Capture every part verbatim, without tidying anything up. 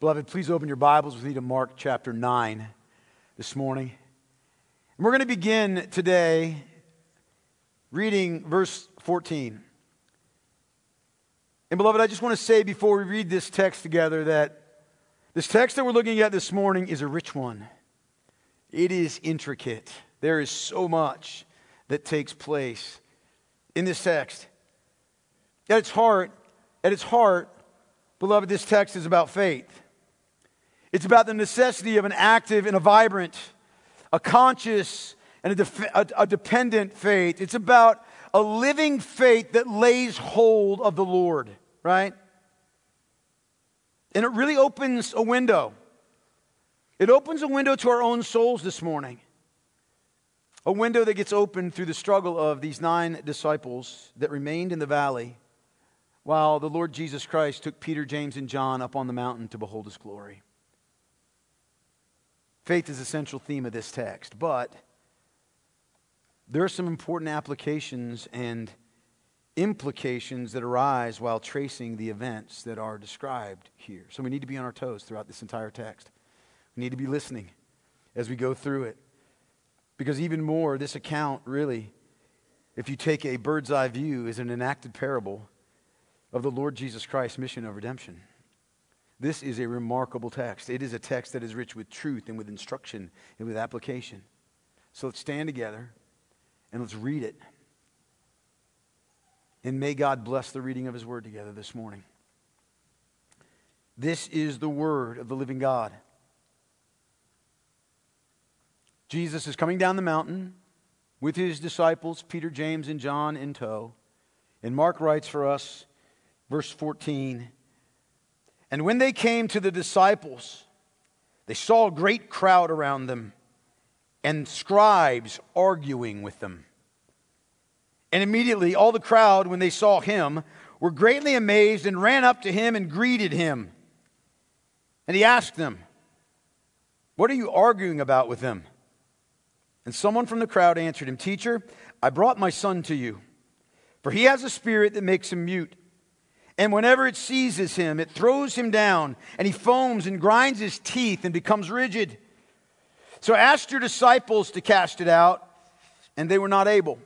Beloved, please open your Bibles with me to Mark chapter nine this morning. And we're going to begin today reading verse fourteen. And beloved, I just want to say before we read this text together that this text that we're looking at this morning is a rich one. It is intricate. There is so much that takes place in this text. At its heart, at its heart, beloved, this text is about faith. It's about the necessity of an active and a vibrant, a conscious and a, def- a, a dependent faith. It's about a living faith that lays hold of the Lord, right? And it really opens a window. It opens a window to our own souls this morning. A window that gets opened through the struggle of these nine disciples that remained in the valley while the Lord Jesus Christ took Peter, James, and John up on the mountain to behold His glory. Faith is the central theme of this text, but there are some important applications and implications that arise while tracing the events that are described here. So we need to be on our toes throughout this entire text. We need to be listening as we go through it. Because even more, this account really, if you take a bird's eye view, is an enacted parable of the Lord Jesus Christ's mission of redemption. This is a remarkable text. It is a text that is rich with truth and with instruction and with application. So let's stand together and let's read it. And may God bless the reading of His Word together this morning. This is the Word of the living God. Jesus is coming down the mountain with His disciples, Peter, James, and John in tow. And Mark writes for us, verse fourteen, "And when they came to the disciples, they saw a great crowd around them and scribes arguing with them. And immediately all the crowd, when they saw Him, were greatly amazed and ran up to Him and greeted Him. And He asked them, 'What are you arguing about with them?' And someone from the crowd answered Him, 'Teacher, I brought my son to you, for he has a spirit that makes him mute. And whenever it seizes him, it throws him down, and he foams and grinds his teeth and becomes rigid. So I asked your disciples to cast it out, and they were not able.'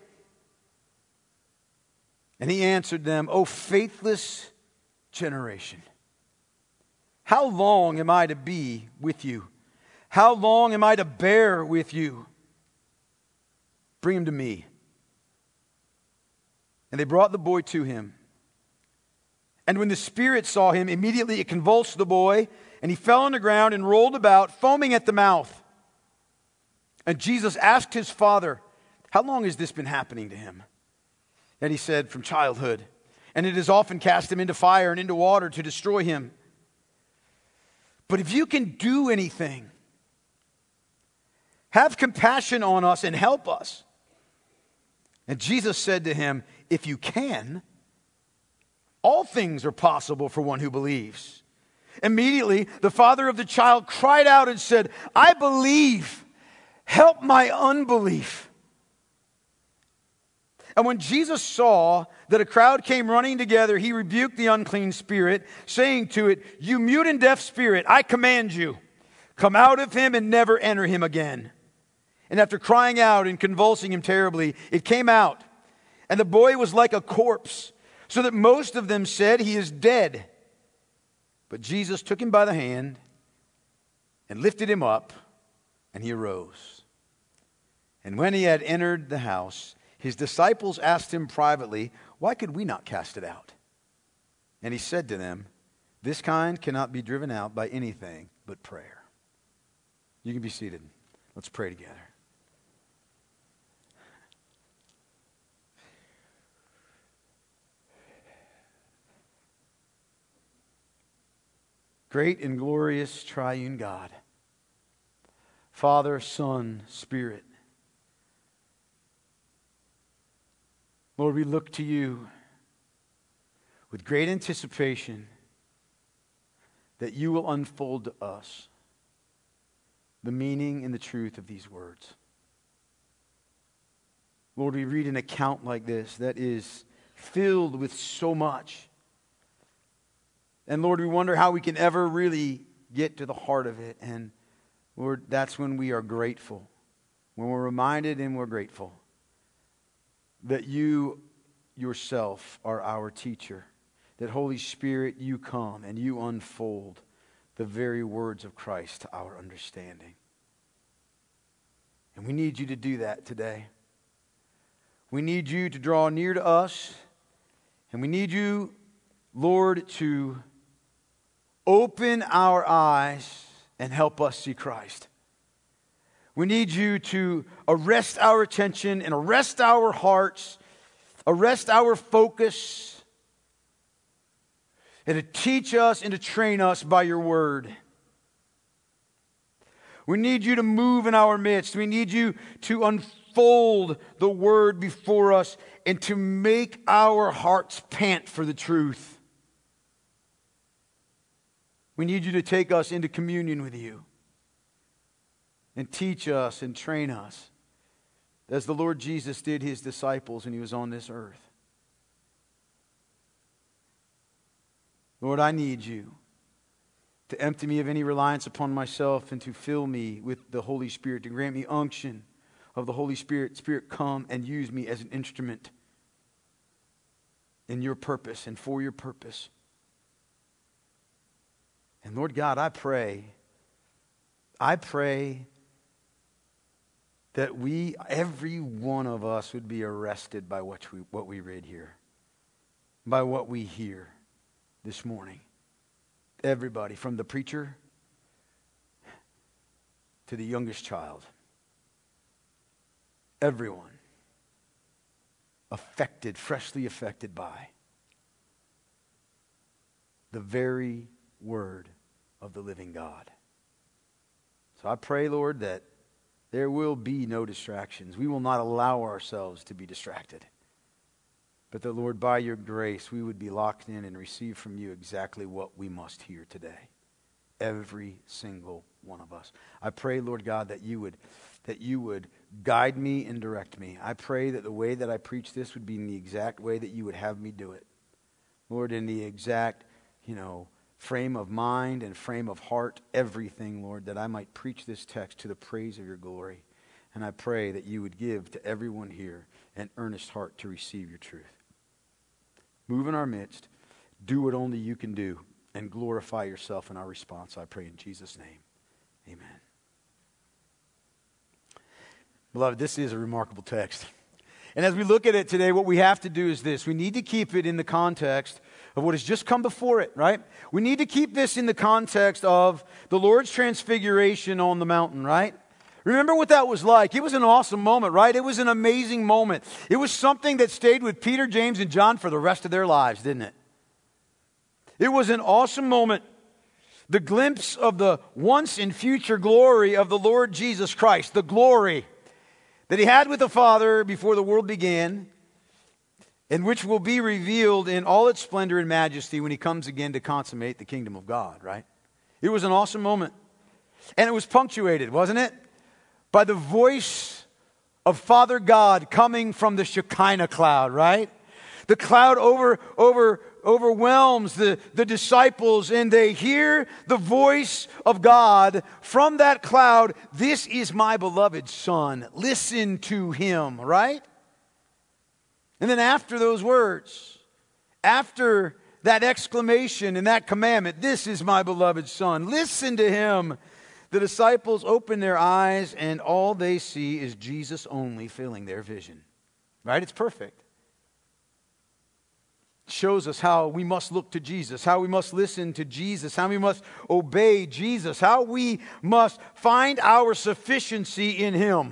And He answered them, 'O faithless generation, how long am I to be with you? How long am I to bear with you? Bring him to me.' And they brought the boy to Him. And when the spirit saw him, immediately it convulsed the boy, and he fell on the ground and rolled about, foaming at the mouth. And Jesus asked his father, 'How long has this been happening to him?' And he said, 'From childhood. And it has often cast him into fire and into water to destroy him. But if you can do anything, have compassion on us and help us.' And Jesus said to him, 'If you can, all things are possible for one who believes.' Immediately, the father of the child cried out and said, 'I believe. Help my unbelief.' And when Jesus saw that a crowd came running together, He rebuked the unclean spirit, saying to it, 'You mute and deaf spirit, I command you, come out of him and never enter him again.' And after crying out and convulsing him terribly, it came out. And the boy was like a corpse, so that most of them said, 'He is dead.' But Jesus took him by the hand and lifted him up, and he arose. And when he had entered the house, His disciples asked Him privately, 'Why could we not cast it out?' And He said to them, 'This kind cannot be driven out by anything but prayer.'" You can be seated. Let's pray together. Great and glorious triune God, Father, Son, Spirit. Lord, we look to You with great anticipation that You will unfold to us the meaning and the truth of these words. Lord, we read an account like this that is filled with so much. And Lord, we wonder how we can ever really get to the heart of it. And Lord, that's when we are grateful. When we're reminded and we're grateful that you yourself are our teacher. That Holy Spirit, you come and you unfold the very words of Christ to our understanding. And we need you to do that today. We need you to draw near to us. And we need you, Lord, to open our eyes and help us see Christ. We need you to arrest our attention and arrest our hearts, arrest our focus, and to teach us and to train us by your word. We need you to move in our midst. We need you to unfold the word before us and to make our hearts pant for the truth. We need you to take us into communion with you and teach us and train us as the Lord Jesus did his disciples when he was on this earth. Lord, I need you to empty me of any reliance upon myself and to fill me with the Holy Spirit, to grant me unction of the Holy Spirit. Spirit, come and use me as an instrument in your purpose and for your purpose. And Lord God, I pray, I pray that we, every one of us, would be arrested by what we, what we read here, by what we hear this morning. Everybody, from the preacher to the youngest child, everyone affected, freshly affected by the very word of the living God. So I pray, Lord, that there will be no distractions. We will not allow ourselves to be distracted. But that, Lord, by your grace, we would be locked in and receive from you exactly what we must hear today. Every single one of us. I pray, Lord God, that you would, that you would guide me and direct me. I pray that the way that I preach this would be in the exact way that you would have me do it. Lord, in the exact, you know, frame of mind and frame of heart, everything, Lord, that I might preach this text to the praise of your glory. And I pray that you would give to everyone here an earnest heart to receive your truth. Move in our midst. Do what only you can do. And glorify yourself in our response. I pray in Jesus' name. Amen. Beloved, this is a remarkable text. And as we look at it today, what we have to do is this. We need to keep it in the context of what has just come before it, right? We need to keep this in the context of the Lord's transfiguration on the mountain, right? Remember what that was like. It was an awesome moment, right? It was an amazing moment. It was something that stayed with Peter, James, and John for the rest of their lives, didn't it? It was an awesome moment. The glimpse of the once and future glory of the Lord Jesus Christ, the glory that he had with the Father before the world began, and which will be revealed in all its splendor and majesty when he comes again to consummate the kingdom of God, right? It was an awesome moment. And it was punctuated, wasn't it? By the voice of Father God coming from the Shekinah cloud, right? The cloud over, over, overwhelms the, the disciples, and they hear the voice of God from that cloud. This is my beloved Son. Listen to him, right? And then after those words, after that exclamation and that commandment, this is my beloved Son, listen to him. The disciples open their eyes and all they see is Jesus only filling their vision. Right? It's perfect. It shows us how we must look to Jesus, how we must listen to Jesus, how we must obey Jesus, how we must find our sufficiency in him.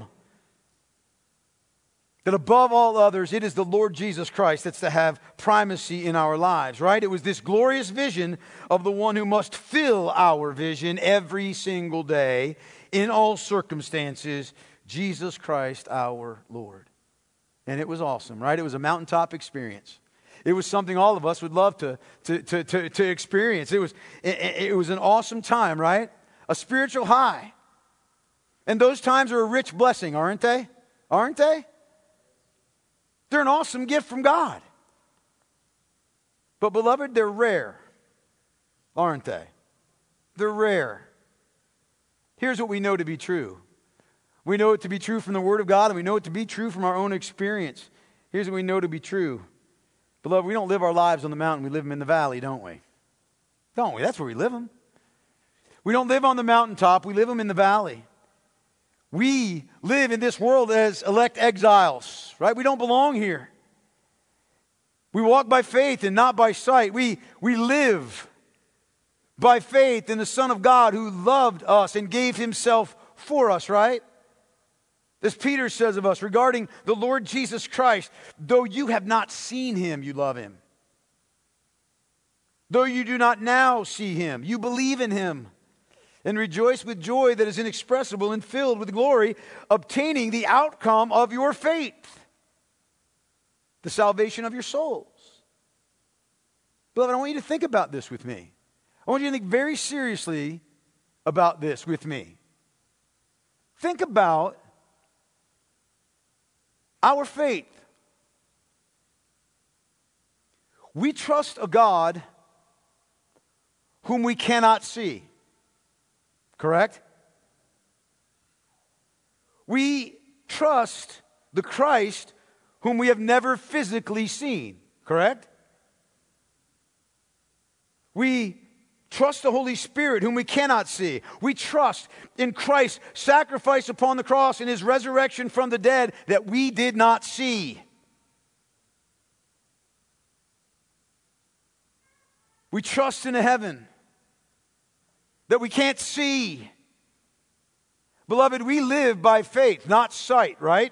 That above all others, it is the Lord Jesus Christ that's to have primacy in our lives, right? It was this glorious vision of the one who must fill our vision every single day, in all circumstances, Jesus Christ our Lord. And it was awesome, right? It was a mountaintop experience. It was something all of us would love to, to, to, to, to experience. It was, it, it was an awesome time, right? A spiritual high. And those times are a rich blessing, aren't they? Aren't they? They're an awesome gift from God. But beloved, they're rare, aren't they? They're rare. Here's what we know to be true. We know it to be true from the Word of God, and we know it to be true from our own experience. Here's what we know to be true. Beloved, we don't live our lives on the mountain. We live them in the valley, don't we? Don't we? That's where we live them. We don't live on the mountaintop. We live them in the valley. We live in this world as elect exiles, right? We don't belong here. We walk by faith and not by sight. We, we live by faith in the Son of God who loved us and gave himself for us, right? As Peter says of us regarding the Lord Jesus Christ, though you have not seen him, you love him. Though you do not now see him, you believe in him and rejoice with joy that is inexpressible and filled with glory, obtaining the outcome of your faith, the salvation of your souls. Beloved, I want you to think about this with me. I want you to think very seriously about this with me. Think about our faith. We trust a God whom we cannot see. Correct? We trust the Christ whom we have never physically seen. Correct? We trust the Holy Spirit whom we cannot see. We trust in Christ's sacrifice upon the cross and his resurrection from the dead that we did not see. We trust in a heaven that we can't see. Beloved, we live by faith, not sight, right?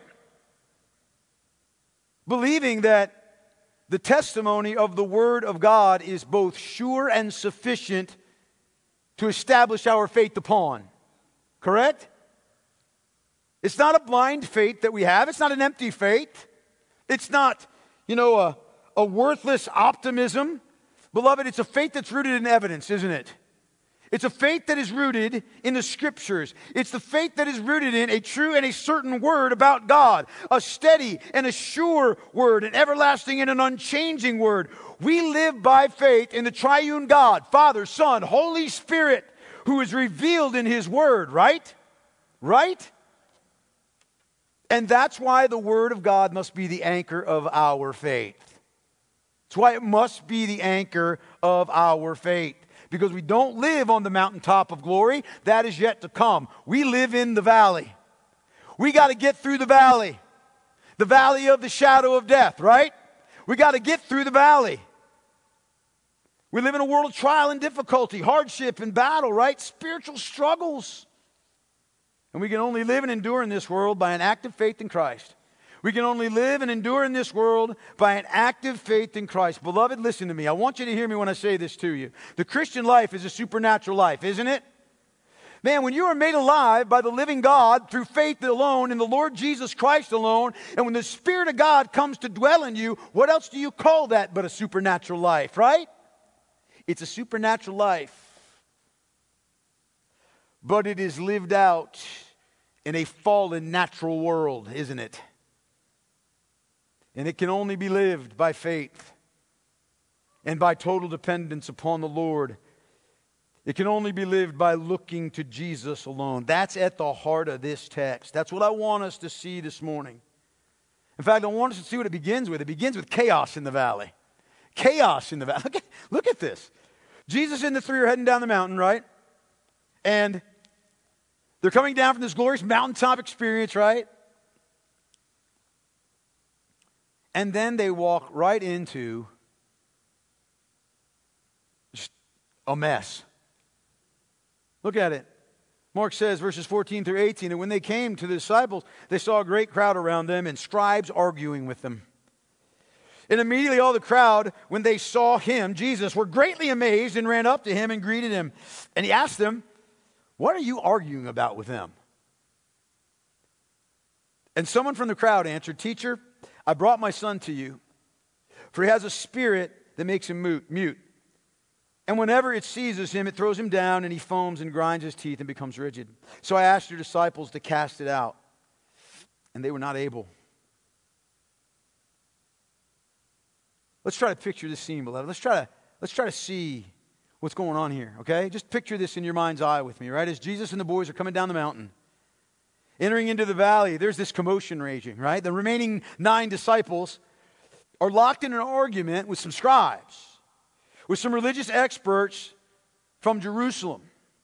Believing that the testimony of the Word of God is both sure and sufficient to establish our faith upon. Correct? It's not a blind faith that we have. It's not an empty faith. It's not, you know, a, a worthless optimism. Beloved, it's a faith that's rooted in evidence, isn't it? It's a faith that is rooted in the Scriptures. It's the faith that is rooted in a true and a certain word about God. A steady and a sure word, an everlasting and an unchanging word. We live by faith in the triune God, Father, Son, Holy Spirit, who is revealed in his word, right? Right? And that's why the Word of God must be the anchor of our faith. That's why it must be the anchor of our faith. Because we don't live on the mountaintop of glory. That is yet to come. We live in the valley. We got to get through the valley. The valley of the shadow of death, right? We got to get through the valley. We live in a world of trial and difficulty, hardship and battle, right? Spiritual struggles. And we can only live and endure in this world by an active faith in Christ. We can only live and endure in this world by an active faith in Christ. Beloved, listen to me. I want you to hear me when I say this to you. The Christian life is a supernatural life, isn't it? Man, when you are made alive by the living God through faith alone in the Lord Jesus Christ alone, and when the Spirit of God comes to dwell in you, what else do you call that but a supernatural life, right? It's a supernatural life. But it is lived out in a fallen natural world, isn't it? And it can only be lived by faith and by total dependence upon the Lord. It can only be lived by looking to Jesus alone. That's at the heart of this text. That's what I want us to see this morning. In fact, I want us to see what it begins with. It begins with chaos in the valley. Chaos in the valley. Look at, look at this. Jesus and the three are heading down the mountain, right? And they're coming down from this glorious mountaintop experience, right? And then they walk right into just a mess. Look at it. Mark says, verses fourteen through eighteen, and when they came to the disciples, they saw a great crowd around them and scribes arguing with them. And immediately all the crowd, when they saw him, Jesus, were greatly amazed and ran up to him and greeted him. And he asked them, what are you arguing about with them? And someone from the crowd answered, Teacher, I brought my son to you, for he has a spirit that makes him mute. And whenever it seizes him, it throws him down, and he foams and grinds his teeth and becomes rigid. So I asked your disciples to cast it out, and they were not able. Let's try to picture this scene, beloved. Let's try to, let's try to see what's going on here, okay? Just picture this in your mind's eye with me, right? As Jesus and the boys are coming down the mountain, entering into the valley, there's this commotion raging, right? The remaining nine disciples are locked in an argument with some scribes, with some religious experts from Jerusalem.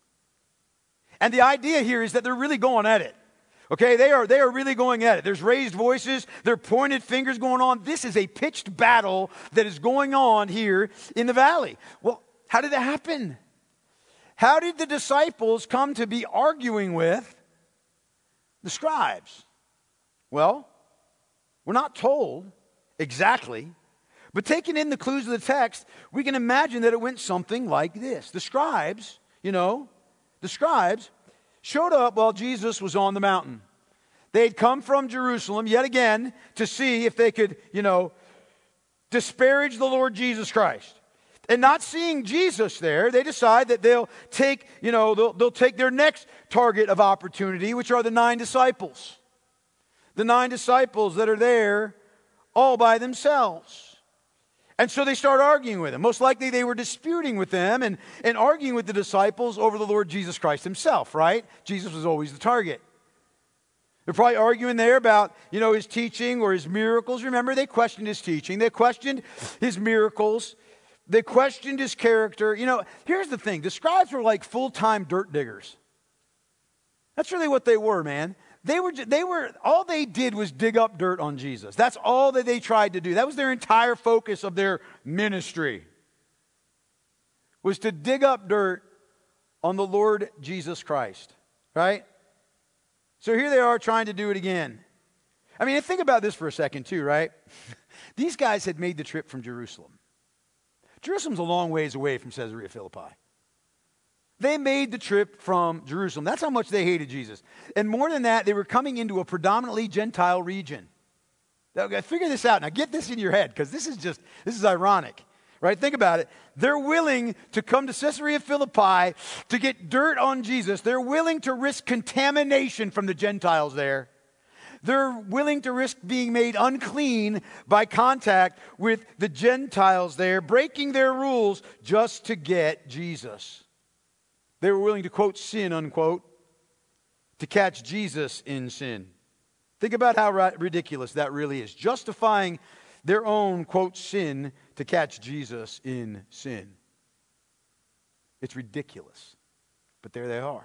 And the idea here is that they're really going at it. Okay, they are, they are really going at it. There's raised voices. There are pointed fingers going on. This is a pitched battle that is going on here in the valley. Well, how did that happen? How did the disciples come to be arguing with the scribes? Well, we're not told exactly, but taking in the clues of the text, we can imagine that it went something like this. The scribes, you know, the scribes showed up while Jesus was on the mountain. They had come from Jerusalem yet again to see if they could, you know, disparage the Lord Jesus Christ. And not seeing Jesus there, they decide that they'll take, you know, they'll, they'll take their next target of opportunity, which are the nine disciples. The nine disciples that are there all by themselves. And so they start arguing with them. Most likely they were disputing with them and, and arguing with the disciples over the Lord Jesus Christ himself, right? Jesus was always the target. They're probably arguing there about, you know, his teaching or his miracles. Remember, they questioned his teaching. They questioned his miracles. They questioned his character. You know, here's the thing. The scribes were like full-time dirt diggers. That's really what they were, man. They were, they were, all they did was dig up dirt on Jesus. That's all that they tried to do. That was their entire focus of their ministry, was to dig up dirt on the Lord Jesus Christ, right? So here they are trying to do it again. I mean, think about this for a second too, right? These guys had made the trip from Jerusalem. Jerusalem's a long ways away from Caesarea Philippi. They made the trip from Jerusalem. That's how much they hated Jesus. And more than that, they were coming into a predominantly Gentile region. Now, figure this out. Now, get this in your head, because this is just, this is ironic, right? Think about it. They're willing to come to Caesarea Philippi to get dirt on Jesus. They're willing to risk contamination from the Gentiles there. They're willing to risk being made unclean by contact with the Gentiles there, breaking their rules just to get Jesus. They were willing to, quote, sin, unquote, to catch Jesus in sin. Think about how ridiculous that really is. Justifying their own, quote, sin to catch Jesus in sin. It's ridiculous. But there they are.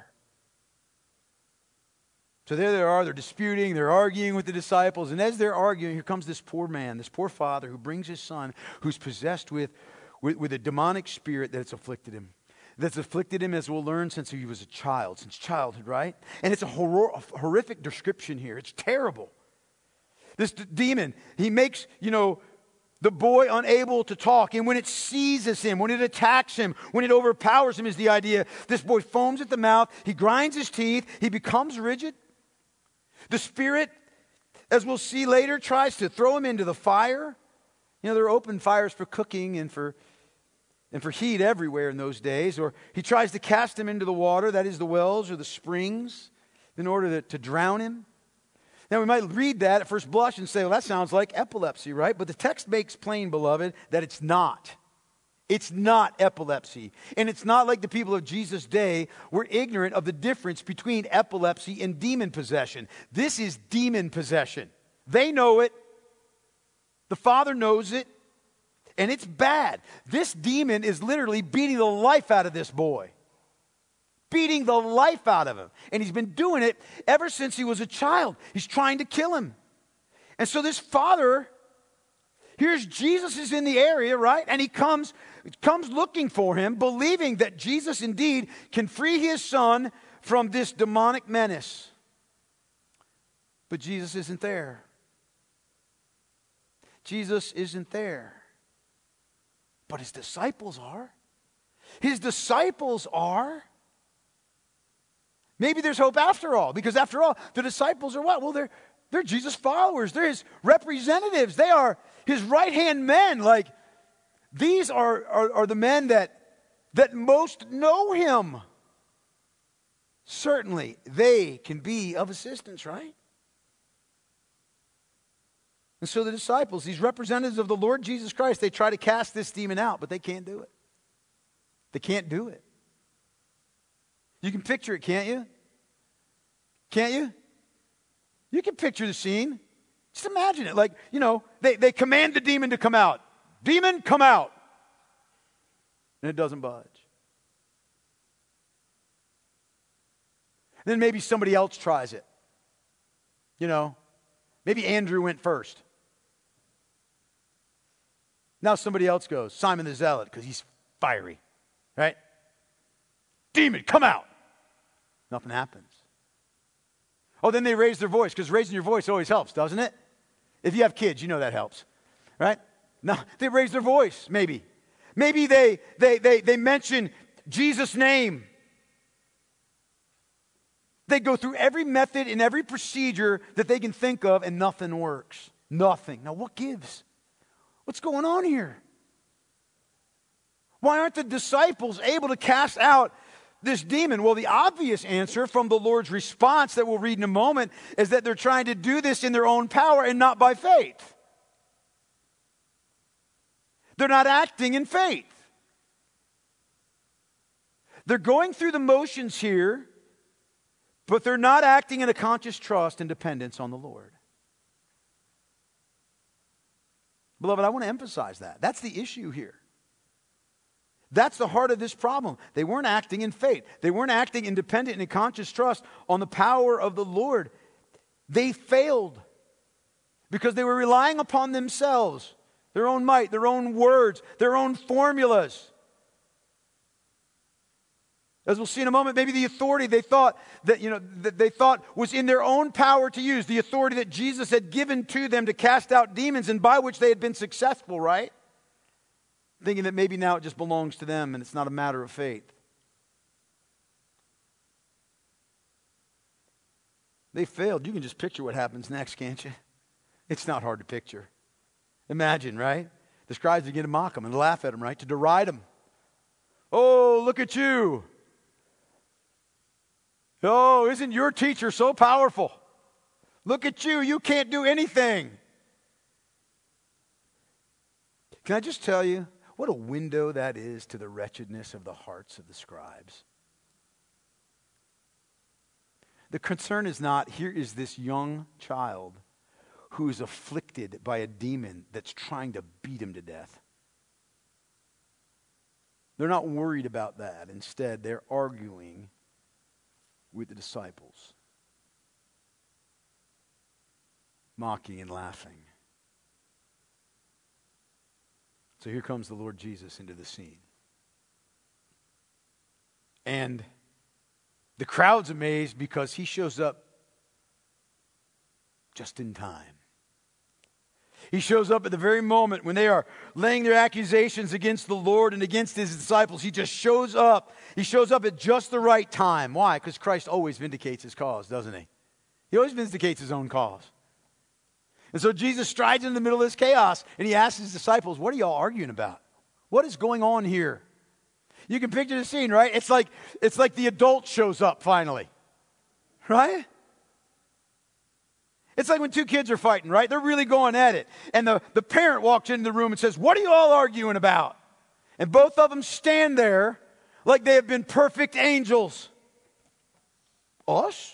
So there they are. They're disputing. They're arguing with the disciples. And as they're arguing, here comes this poor man, this poor father who brings his son, who's possessed with, with, with a demonic spirit that's afflicted him. That's afflicted him, as we'll learn, since he was a child, since childhood, right? And it's a, horror, a horrific description here. It's terrible. This d- demon, he makes, you know, the boy unable to talk. And when it seizes him, when it attacks him, when it overpowers him, is the idea. This boy foams at the mouth. He grinds his teeth. He becomes rigid. The spirit, as we'll see later, tries to throw him into the fire. You know, there are open fires for cooking and for and for heat everywhere in those days. Or he tries to cast him into the water, that is the wells or the springs, in order to, to drown him. Now we might read that at first blush and say, well, that sounds like epilepsy, right? But the text makes plain, beloved, that it's not. It's not epilepsy. And it's not like the people of Jesus' day were ignorant of the difference between epilepsy and demon possession. This is demon possession. They know it. The Father knows it. And it's bad. This demon is literally beating the life out of this boy. Beating the life out of him. And he's been doing it ever since he was a child. He's trying to kill him. And so this father, here's Jesus is in the area, right? And he comes, comes looking for him, believing that Jesus indeed can free his son from this demonic menace. But Jesus isn't there. Jesus isn't there. But his disciples are. His disciples are. Maybe there's hope after all, because after all, the disciples are what? Well, they're, they're Jesus followers. They're his representatives. They are his right-hand men. Like, these are, are, are the men that, that most know him. Certainly, they can be of assistance, right? And so the disciples, these representatives of the Lord Jesus Christ, they try to cast this demon out, but they can't do it. They can't do it. You can picture it, can't you? Can't you? You can picture the scene. Just imagine it. Like, you know, they, they command the demon to come out. Demon, come out. And it doesn't budge. Then maybe somebody else tries it. You know, maybe Andrew went first. Now somebody else goes, Simon the Zealot, because he's fiery, right? Demon, come out. Nothing happens. Oh, then they raise their voice, because raising your voice always helps, doesn't it? If you have kids, you know that helps, right? No, they raise their voice, maybe. Maybe they they they they mention Jesus' name. They go through every method and every procedure that they can think of, and nothing works. Nothing. Now, what gives? What's going on here? Why aren't the disciples able to cast out this demon? Well, the obvious answer from the Lord's response that we'll read in a moment is that they're trying to do this in their own power and not by faith. They're not acting in faith. They're going through the motions here, but they're not acting in a conscious trust and dependence on the Lord. Beloved, I want to emphasize that. That's the issue here. That's the heart of this problem. They weren't acting in faith. They weren't acting in dependent and conscious trust on the power of the Lord. They failed because they were relying upon themselves, their own might, their own words, their own formulas. As we'll see in a moment, maybe the authority they thought that, you know, that they thought was in their own power to use, the authority that Jesus had given to them to cast out demons and by which they had been successful, right? Thinking that maybe now it just belongs to them and it's not a matter of faith. They failed. You can just picture what happens next, can't you? It's not hard to picture. Imagine, right? The scribes begin to mock them and laugh at them, right? To deride them. Oh, look at you. Oh, isn't your teacher so powerful? Look at you. You can't do anything. Can I just tell you what a window that is to the wretchedness of the hearts of the scribes? The concern is not, here is this young child who is afflicted by a demon that's trying to beat him to death. They're not worried about that. Instead, they're arguing with the disciples, mocking and laughing. So here comes the Lord Jesus into the scene. And the crowd's amazed because he shows up just in time. He shows up at the very moment when they are laying their accusations against the Lord and against his disciples. He just shows up. He shows up at just the right time. Why? Because Christ always vindicates his cause, doesn't he? He always vindicates his own cause. And so Jesus strides into the middle of this chaos and he asks his disciples, what are y'all arguing about? What is going on here? You can picture the scene, right? It's like, it's like the adult shows up finally, right? It's like when two kids are fighting, right? They're really going at it. And the, the parent walks into the room and says, what are you all arguing about? And both of them stand there like they have been perfect angels. Us?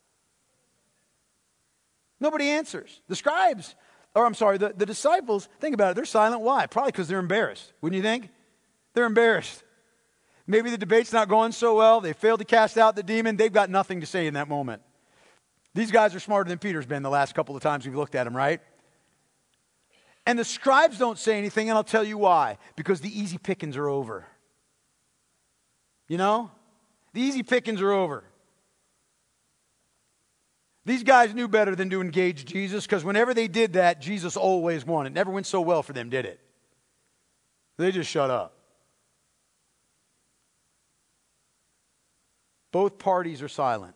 Nobody answers. The scribes, or I'm sorry, the, the disciples, think about it, they're silent. Why? Probably because they're embarrassed. Wouldn't you think? They're embarrassed. Maybe the debate's not going so well. They failed to cast out the demon. They've got nothing to say in that moment. These guys are smarter than Peter's been the last couple of times we've looked at him, right? And the scribes don't say anything, and I'll tell you why. Because the easy pickings are over. You know? The easy pickings are over. These guys knew better than to engage Jesus, because whenever they did that, Jesus always won. It never went so well for them, did it? They just shut up. Both parties are silent.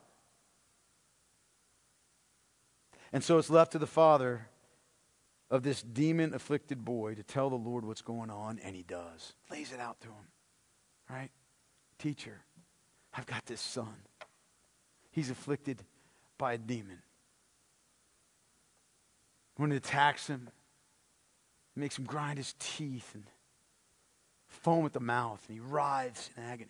And so it's left to the father of this demon-afflicted boy to tell the Lord what's going on, and he does. Lays it out to him, right? Teacher, I've got this son. He's afflicted by a demon. When it attacks him, it makes him grind his teeth and foam at the mouth, and he writhes in agony.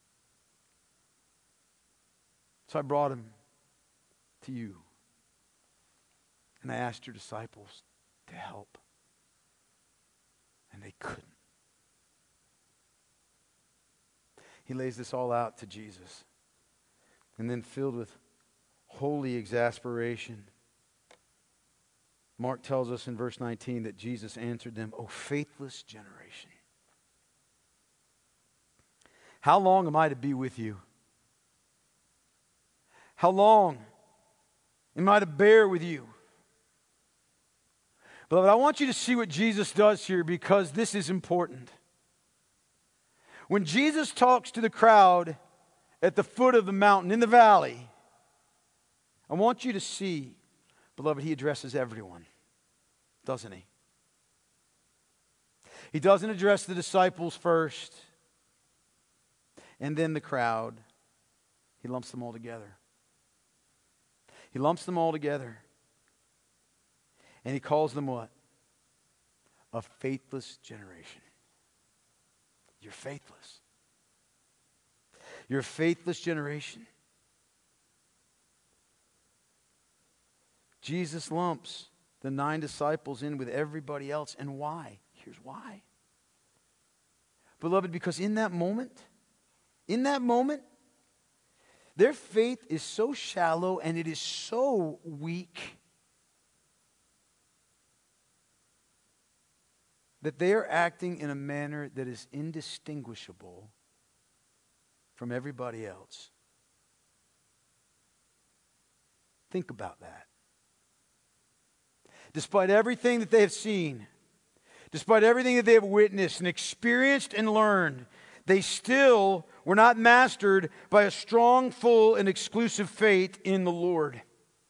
So I brought him to you. And I asked your disciples to help. And they couldn't. He lays this all out to Jesus. And then filled with holy exasperation, Mark tells us in verse nineteen that Jesus answered them, "O faithless generation, how long am I to be with you? How long am I to bear with you?" Beloved, I want you to see what Jesus does here because this is important. When Jesus talks to the crowd at the foot of the mountain, in the valley, I want you to see, beloved, he addresses everyone, doesn't he? He doesn't address the disciples first and then the crowd. He lumps them all together. He lumps them all together. And he calls them what? A faithless generation. You're faithless. You're a faithless generation. Jesus lumps the nine disciples in with everybody else. And why? Here's why. Beloved, because in that moment, in that moment, their faith is so shallow and it is so weak that they are acting in a manner that is indistinguishable from everybody else. Think about that. Despite everything that they have seen, despite everything that they have witnessed and experienced and learned, they still were not mastered by a strong, full, and exclusive faith in the Lord.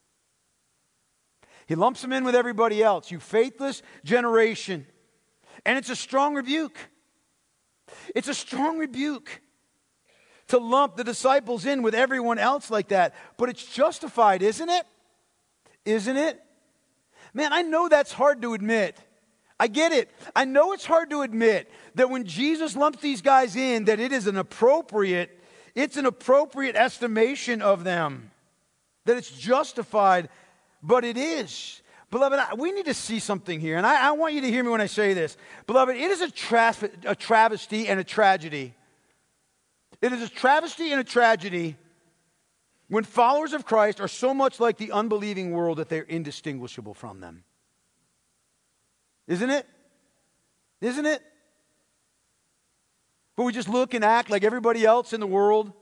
He lumps them in with everybody else. You faithless generation. And it's a strong rebuke. It's a strong rebuke to lump the disciples in with everyone else like that. But it's justified, isn't it? Isn't it? Man, I know that's hard to admit. I get it. I know it's hard to admit that when Jesus lumps these guys in, that it is an appropriate, it's an appropriate estimation of them. That it's justified, but it is. Beloved, we need to see something here. And I, I want you to hear me when I say this. Beloved, it is a, tra- a travesty and a tragedy. It is a travesty and a tragedy when followers of Christ are so much like the unbelieving world that they're indistinguishable from them. Isn't it? Isn't it? But we just look and act like everybody else in the world.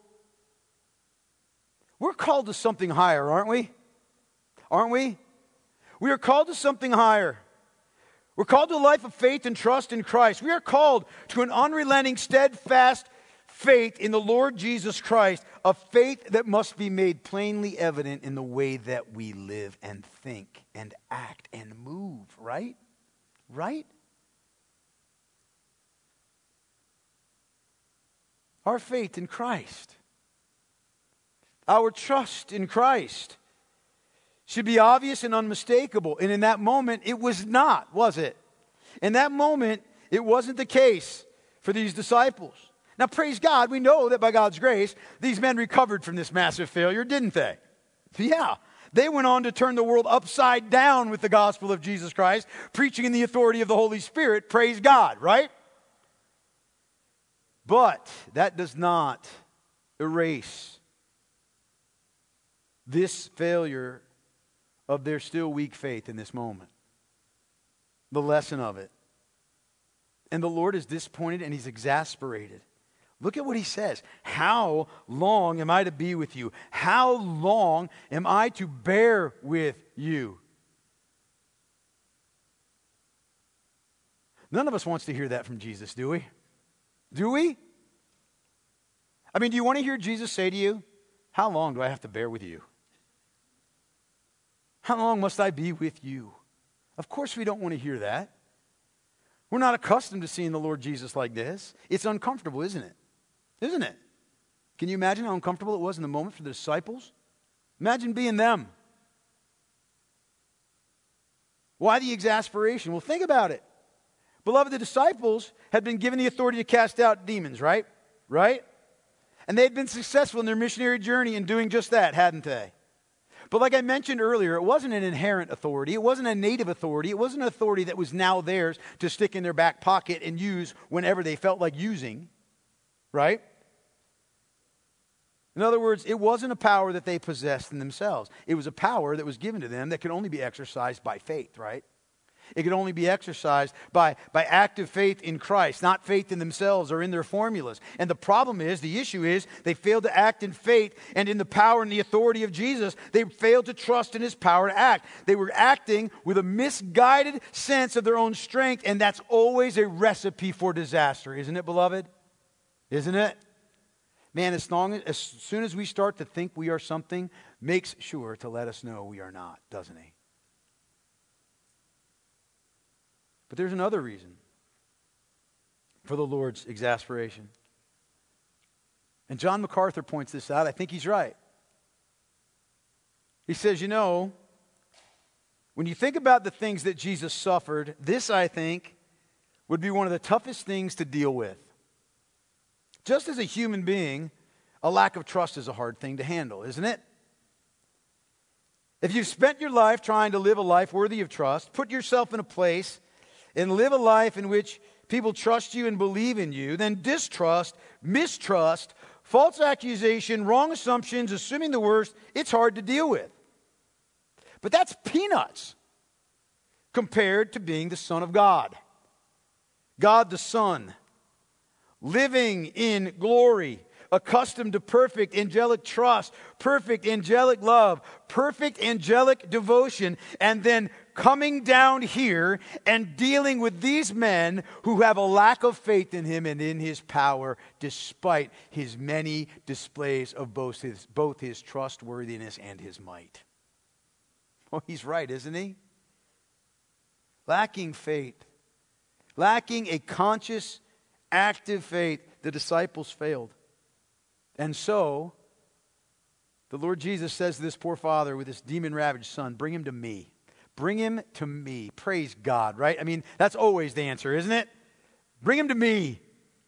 We're called to something higher, aren't we? Aren't we? We are called to something higher. We're called to a life of faith and trust in Christ. We are called to an unrelenting, steadfast faith in the Lord Jesus Christ, a faith that must be made plainly evident in the way that we live and think and act and move, right? Right? Our faith in Christ, our trust in Christ should be obvious and unmistakable. And in that moment, it was not, was it? In that moment, it wasn't the case for these disciples. Now, praise God, we know that by God's grace, these men recovered from this massive failure, didn't they? Yeah. They went on to turn the world upside down with the gospel of Jesus Christ, preaching in the authority of the Holy Spirit. Praise God, right? But that does not erase this failure of their still weak faith in this moment. The lesson of it. And the Lord is disappointed and he's exasperated. Look at what he says. How long am I to be with you? How long am I to bear with you? None of us wants to hear that from Jesus, do we? Do we? I mean, do you want to hear Jesus say to you, how long do I have to bear with you? How long must I be with you? Of course we don't want to hear that. We're not accustomed to seeing the Lord Jesus like this. It's uncomfortable, isn't it? Isn't it? Can you imagine how uncomfortable it was in the moment for the disciples? Imagine being them. Why the exasperation? Well, think about it. Beloved, the disciples had been given the authority to cast out demons, right? Right? And they had been successful in their missionary journey in doing just that, hadn't they? But like I mentioned earlier, it wasn't an inherent authority. It wasn't a native authority. It wasn't an authority that was now theirs to stick in their back pocket and use whenever they felt like using, right? In other words, it wasn't a power that they possessed in themselves. It was a power that was given to them that could only be exercised by faith, right? It could only be exercised by, by active faith in Christ, not faith in themselves or in their formulas. And the problem is, the issue is, they failed to act in faith and in the power and the authority of Jesus. They failed to trust in his power to act. They were acting with a misguided sense of their own strength, and that's always a recipe for disaster, isn't it, beloved? Isn't it? Man, as long as, as soon as we start to think we are something, makes sure to let us know we are not, doesn't he? But there's another reason for the Lord's exasperation. And John MacArthur points this out. I think he's right. He says, you know, when you think about the things that Jesus suffered, this, I think, would be one of the toughest things to deal with. Just as a human being, a lack of trust is a hard thing to handle, isn't it? If you've spent your life trying to live a life worthy of trust, put yourself in a place and live a life in which people trust you and believe in you, then distrust, mistrust, false accusation, wrong assumptions, assuming the worst, it's hard to deal with. But that's peanuts compared to being the Son of God. God the Son, living in glory, accustomed to perfect angelic trust, perfect angelic love, perfect angelic devotion, and then coming down here and dealing with these men who have a lack of faith in him and in his power, despite his many displays of both his, both his trustworthiness and his might. Oh, he's right, isn't he? Lacking faith, lacking a conscious, active faith, the disciples failed. And so, the Lord Jesus says to this poor father with this demon-ravaged son, bring him to me. Bring him to me. Praise God, right? I mean, that's always the answer, isn't it? Bring him to me.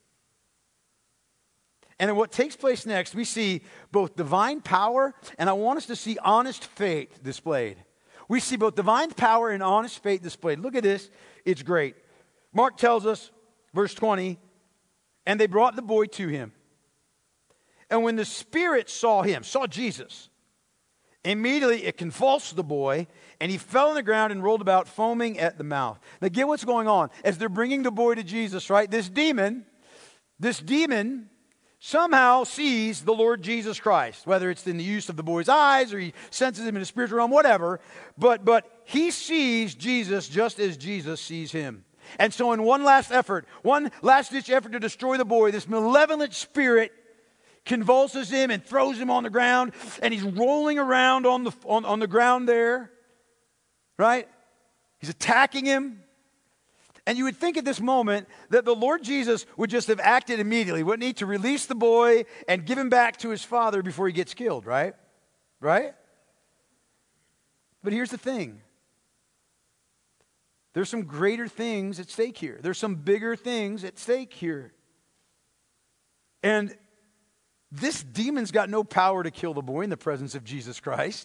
And then what takes place next, we see both divine power, and I want us to see honest faith displayed. We see both divine power and honest faith displayed. Look at this. It's great. Mark tells us, verse twenty, and they brought the boy to him. And when the spirit saw him, saw Jesus, immediately it convulsed the boy, and he fell on the ground and rolled about, foaming at the mouth. Now get what's going on. As they're bringing the boy to Jesus, right? This demon, this demon somehow sees the Lord Jesus Christ, whether it's in the use of the boy's eyes or he senses him in the spiritual realm, whatever. But, but he sees Jesus just as Jesus sees him. And so in one last effort, one last-ditch effort to destroy the boy, this malevolent spirit convulses him and throws him on the ground, and he's rolling around on the, on, on the ground there, right? He's attacking him. And you would think at this moment that the Lord Jesus would just have acted immediately, wouldn't he, to release the boy and give him back to his father before he gets killed, right? Right? But here's the thing. There's some greater things at stake here. There's some bigger things at stake here. And this demon's got no power to kill the boy in the presence of Jesus Christ.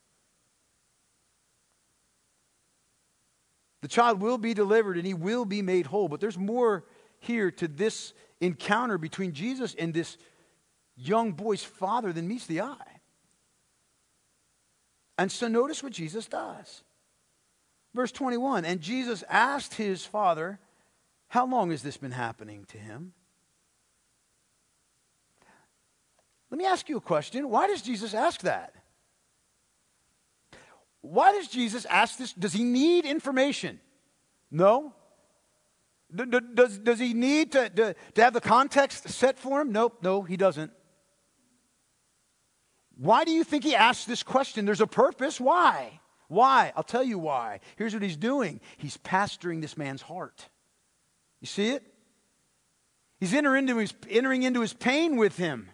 The child will be delivered and he will be made whole. But there's more here to this encounter between Jesus and this young boy's father than meets the eye. And so notice what Jesus does. Verse twenty-one, and Jesus asked his father, how long has this been happening to him? Let me ask you a question. Why does Jesus ask that? Why does Jesus ask this? Does he need information? No. Does, does he need to, to, to have the context set for him? Nope, no, he doesn't. Why do you think he asked this question? There's a purpose. Why? Why? I'll tell you why. Here's what he's doing. He's pastoring this man's heart. You see it? He's entering into his, entering into his pain with him.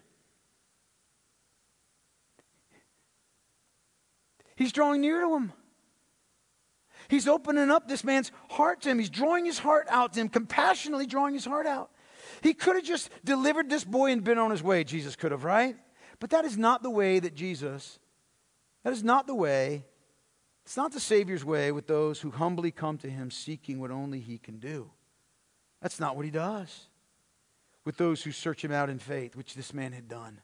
He's drawing near to him. He's opening up this man's heart to him. He's drawing his heart out to him, compassionately drawing his heart out. He could have just delivered this boy and been on his way. Jesus could have, right? But that is not the way that Jesus, that is not the way, it's not the Savior's way with those who humbly come to him seeking what only he can do. That's not what he does with those who search him out in faith, which this man had done.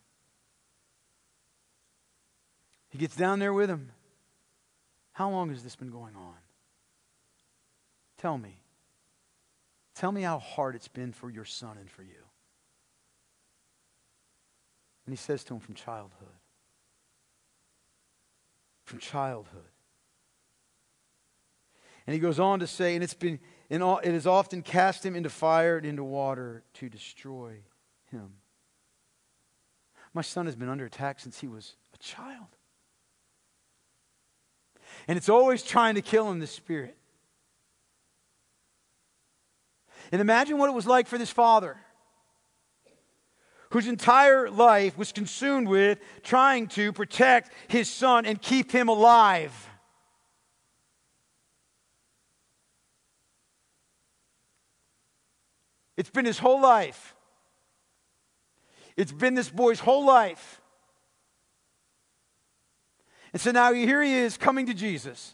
He gets down there with him. How long has this been going on? Tell me. Tell me how hard it's been for your son and for you. And he says to him, from childhood. From childhood. And he goes on to say, and it's been, and all, it has often cast him into fire and into water to destroy him. My son has been under attack since he was a child. And it's always trying to kill him, this spirit. And imagine what it was like for this father, whose entire life was consumed with trying to protect his son and keep him alive. It's been his whole life. It's been this boy's whole life. And so now here he is coming to Jesus.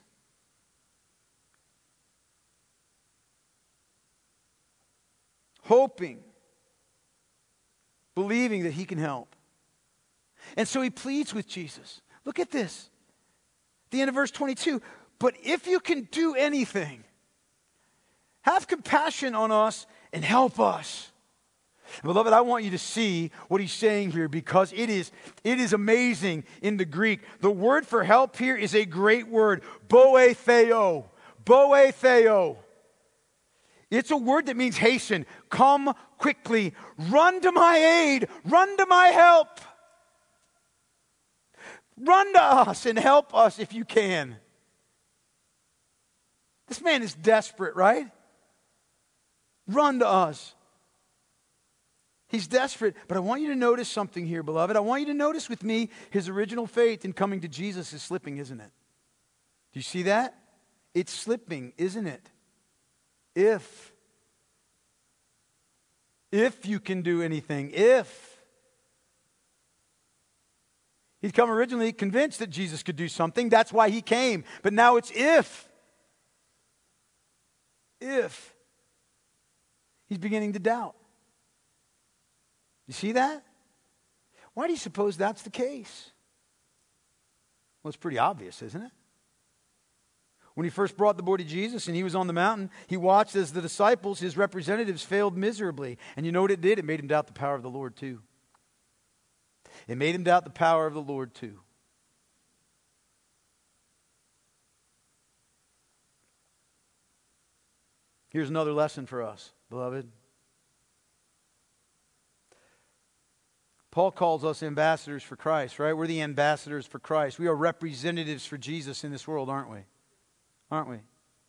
Hoping, believing that he can help. And so he pleads with Jesus. Look at this. At the end of verse twenty-two. But if you can do anything, have compassion on us and help us. Beloved, I want you to see what he's saying here, because it is, it is amazing in the Greek. The word for help here is a great word. Boetheo. Boetheo. It's a word that means hasten. Come quickly. Run to my aid. Run to my help. Run to us and help us if you can. This man is desperate, right? Run to us. He's desperate, but I want you to notice something here, beloved. I want you to notice with me his original faith in coming to Jesus is slipping, isn't it? Do you see that? It's slipping, isn't it? If. If you can do anything. If. He'd come originally convinced that Jesus could do something. That's why he came. But now it's if. If. He's beginning to doubt. You see that? Why do you suppose that's the case? Well, it's pretty obvious, isn't it? When he first brought the boy to Jesus and he was on the mountain, he watched as the disciples, his representatives, failed miserably. And you know what it did? It made him doubt the power of the Lord too. It made him doubt the power of the Lord too. Here's another lesson for us, beloved. Paul calls us ambassadors for Christ, right? We're the ambassadors for Christ. We are representatives for Jesus in this world, aren't we? Aren't we?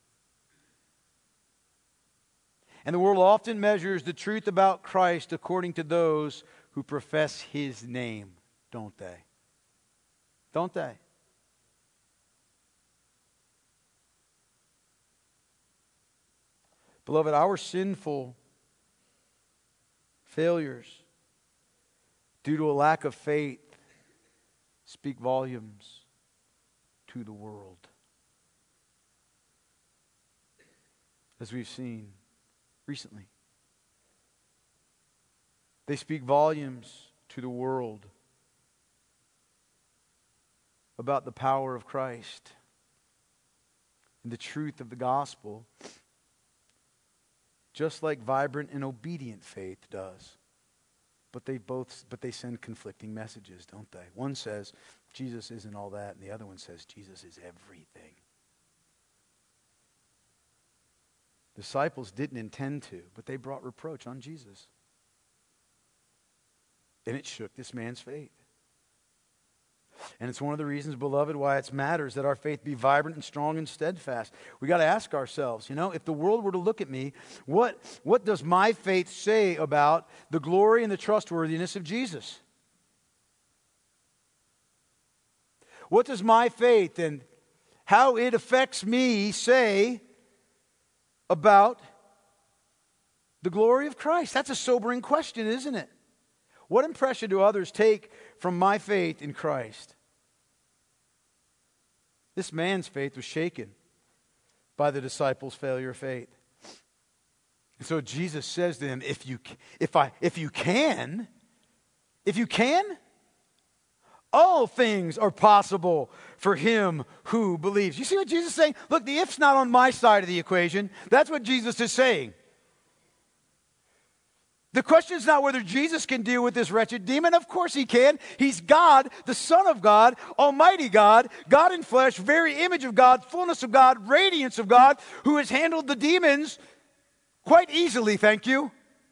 And the world often measures the truth about Christ according to those who profess his name, don't they? Don't they? Beloved, our sinful failures due to a lack of faith speak volumes to the world. As we've seen recently. They speak volumes to the world about the power of Christ and the truth of the gospel, just like vibrant and obedient faith does. But they both, but they send conflicting messages, don't they? One says, Jesus isn't all that, and the other one says, Jesus is everything. Disciples didn't intend to, but they brought reproach on Jesus. And it shook this man's faith. And it's one of the reasons, beloved, why it matters that our faith be vibrant and strong and steadfast. We got to ask ourselves, you know, if the world were to look at me, what, what does my faith say about the glory and the trustworthiness of Jesus? What does my faith and, how it affects me say about the glory of Christ? That's a sobering question, isn't it? What impression do others take from my faith in Christ? This man's faith was shaken by the disciples' failure of faith. And so Jesus says to him, if you, if I, if you can, if you can, all things are possible for him who believes. You see what Jesus is saying? Look, the if's not on my side of the equation. That's what Jesus is saying. The question is not whether Jesus can deal with this wretched demon. Of course he can. He's God, the Son of God, Almighty God, God in flesh, very image of God, fullness of God, radiance of God, who has handled the demons quite easily, thank you.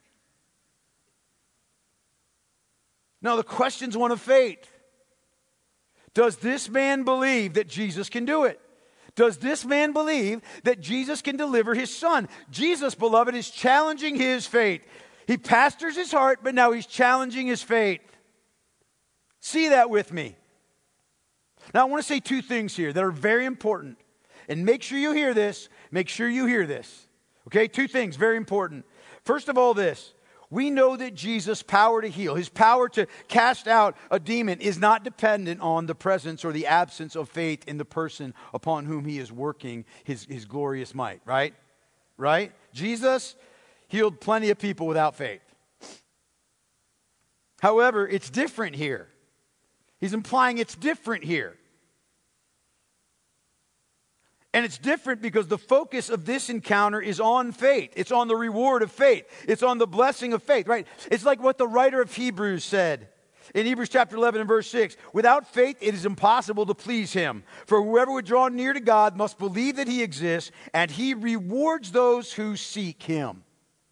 Now the question's one of faith. Does this man believe that Jesus can do it? Does this man believe that Jesus can deliver his son? Jesus, beloved, is challenging his faith. He pastors his heart, but now he's challenging his faith. See that with me. Now I want to say two things here that are very important. And make sure you hear this. Make sure you hear this. Okay, two things, very important. First of all, this. We know that Jesus' power to heal, his power to cast out a demon is not dependent on the presence or the absence of faith in the person upon whom he is working his, his glorious might, right? Right? Jesus healed plenty of people without faith. However, it's different here. He's implying it's different here. And it's different because the focus of this encounter is on faith. It's on the reward of faith. It's on the blessing of faith, right? It's like what the writer of Hebrews said in Hebrews chapter eleven and verse six. Without faith, it is impossible to please him. For whoever would draw near to God must believe that he exists, and he rewards those who seek him.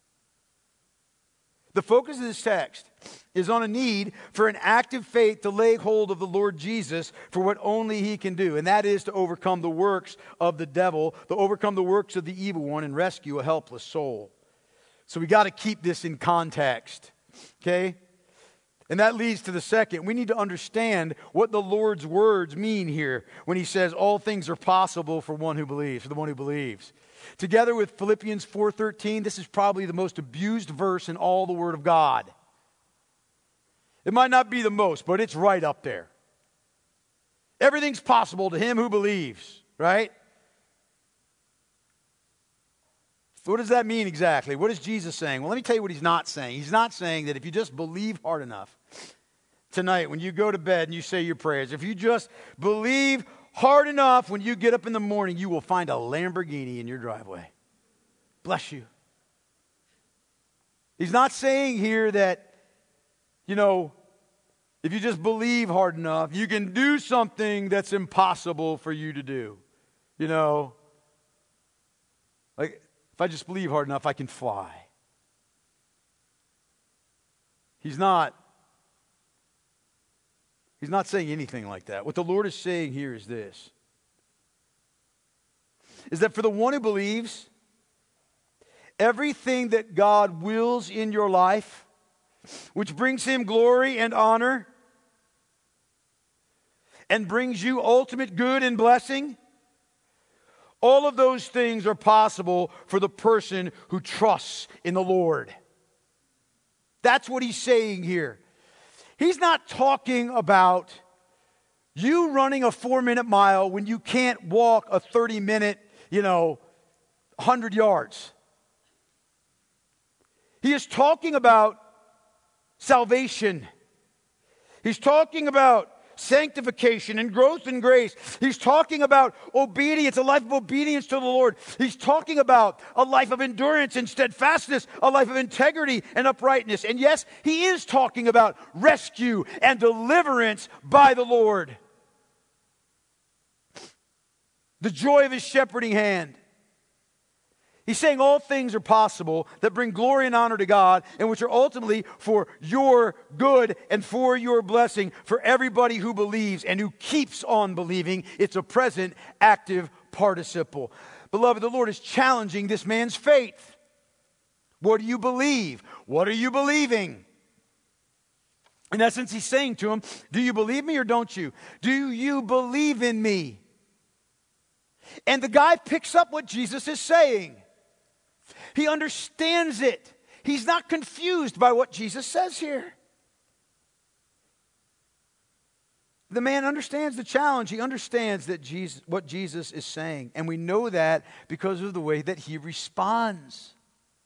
The focus of this text is on a need for an active faith to lay hold of the Lord Jesus for what only he can do. And that is to overcome the works of the devil, to overcome the works of the evil one and rescue a helpless soul. So we got to keep this in context. Okay? And that leads to the second. We need to understand what the Lord's words mean here when he says all things are possible for one who believes, for the one who believes. Together with Philippians four thirteen, this is probably the most abused verse in all the Word of God. It might not be the most, but it's right up there. Everything's possible to him who believes, right? So what does that mean exactly? What is Jesus saying? Well, let me tell you what he's not saying. He's not saying that if you just believe hard enough tonight when you go to bed and you say your prayers, if you just believe hard enough when you get up in the morning, you will find a Lamborghini in your driveway. Bless you. He's not saying here that, you know, if you just believe hard enough, you can do something that's impossible for you to do. You know, like if I just believe hard enough, I can fly. He's not He's not saying anything like that. What the Lord is saying here is this. Is that for the one who believes, everything that God wills in your life, which brings him glory and honor, and brings you ultimate good and blessing, all of those things are possible for the person who trusts in the Lord. That's what he's saying here. He's not talking about you running a four-minute mile when you can't walk a thirty-minute, you know, one hundred yards. He is talking about salvation. He's talking about sanctification and growth in grace. He's talking about obedience, a life of obedience to the Lord. He's talking about a life of endurance and steadfastness, a life of integrity and uprightness. And yes, he is talking about rescue and deliverance by the Lord. The joy of his shepherding hand. He's saying all things are possible that bring glory and honor to God and which are ultimately for your good and for your blessing for everybody who believes and who keeps on believing. It's a present active participle. Beloved, the Lord is challenging this man's faith. What do you believe? What are you believing? In essence, he's saying to him, do you believe me or don't you? Do you believe in me? And the guy picks up what Jesus is saying. He understands it. He's not confused by what Jesus says here. The man understands the challenge. He understands that Jesus, what Jesus is saying. And we know that because of the way that he responds.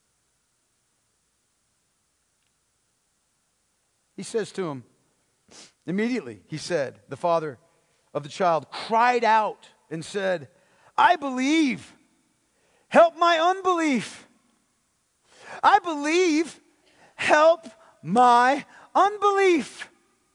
He says to him, immediately, he said, the father of the child cried out and said, I believe. Help my unbelief. I believe. Help my unbelief.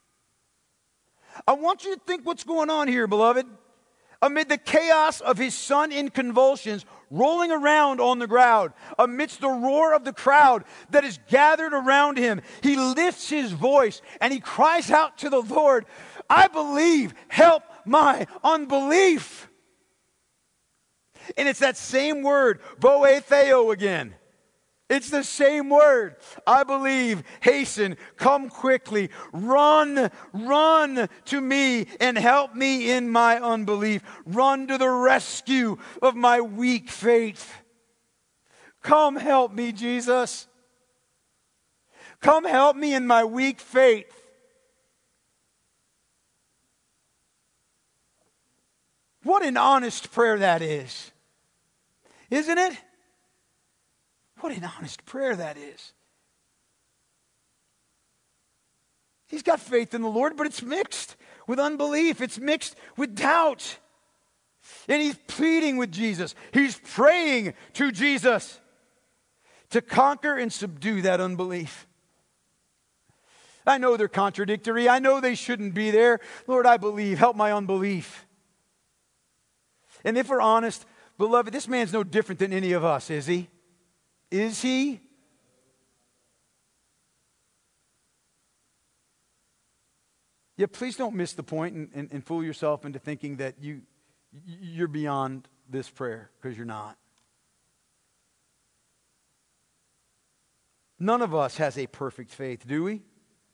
I want you to think what's going on here, beloved. Amid the chaos of his son in convulsions, rolling around on the ground, amidst the roar of the crowd that is gathered around him, he lifts his voice and he cries out to the Lord, I believe, help my unbelief. And it's that same word, boetheo again. It's the same word. I believe, hasten, come quickly, run, run to me and help me in my unbelief. Run to the rescue of my weak faith. Come help me, Jesus. Come help me in my weak faith. What an honest prayer that is. Isn't it? What an honest prayer that is. He's got faith in the Lord, but it's mixed with unbelief. It's mixed with doubt. And he's pleading with Jesus. He's praying to Jesus to conquer and subdue that unbelief. I know they're contradictory. I know they shouldn't be there. Lord, I believe. Help my unbelief. And if we're honest, beloved, this man's no different than any of us, is he? Is he? Yeah, please don't miss the point and, and, and fool yourself into thinking that you, you're beyond this prayer, because you're not. None of us has a perfect faith, do we?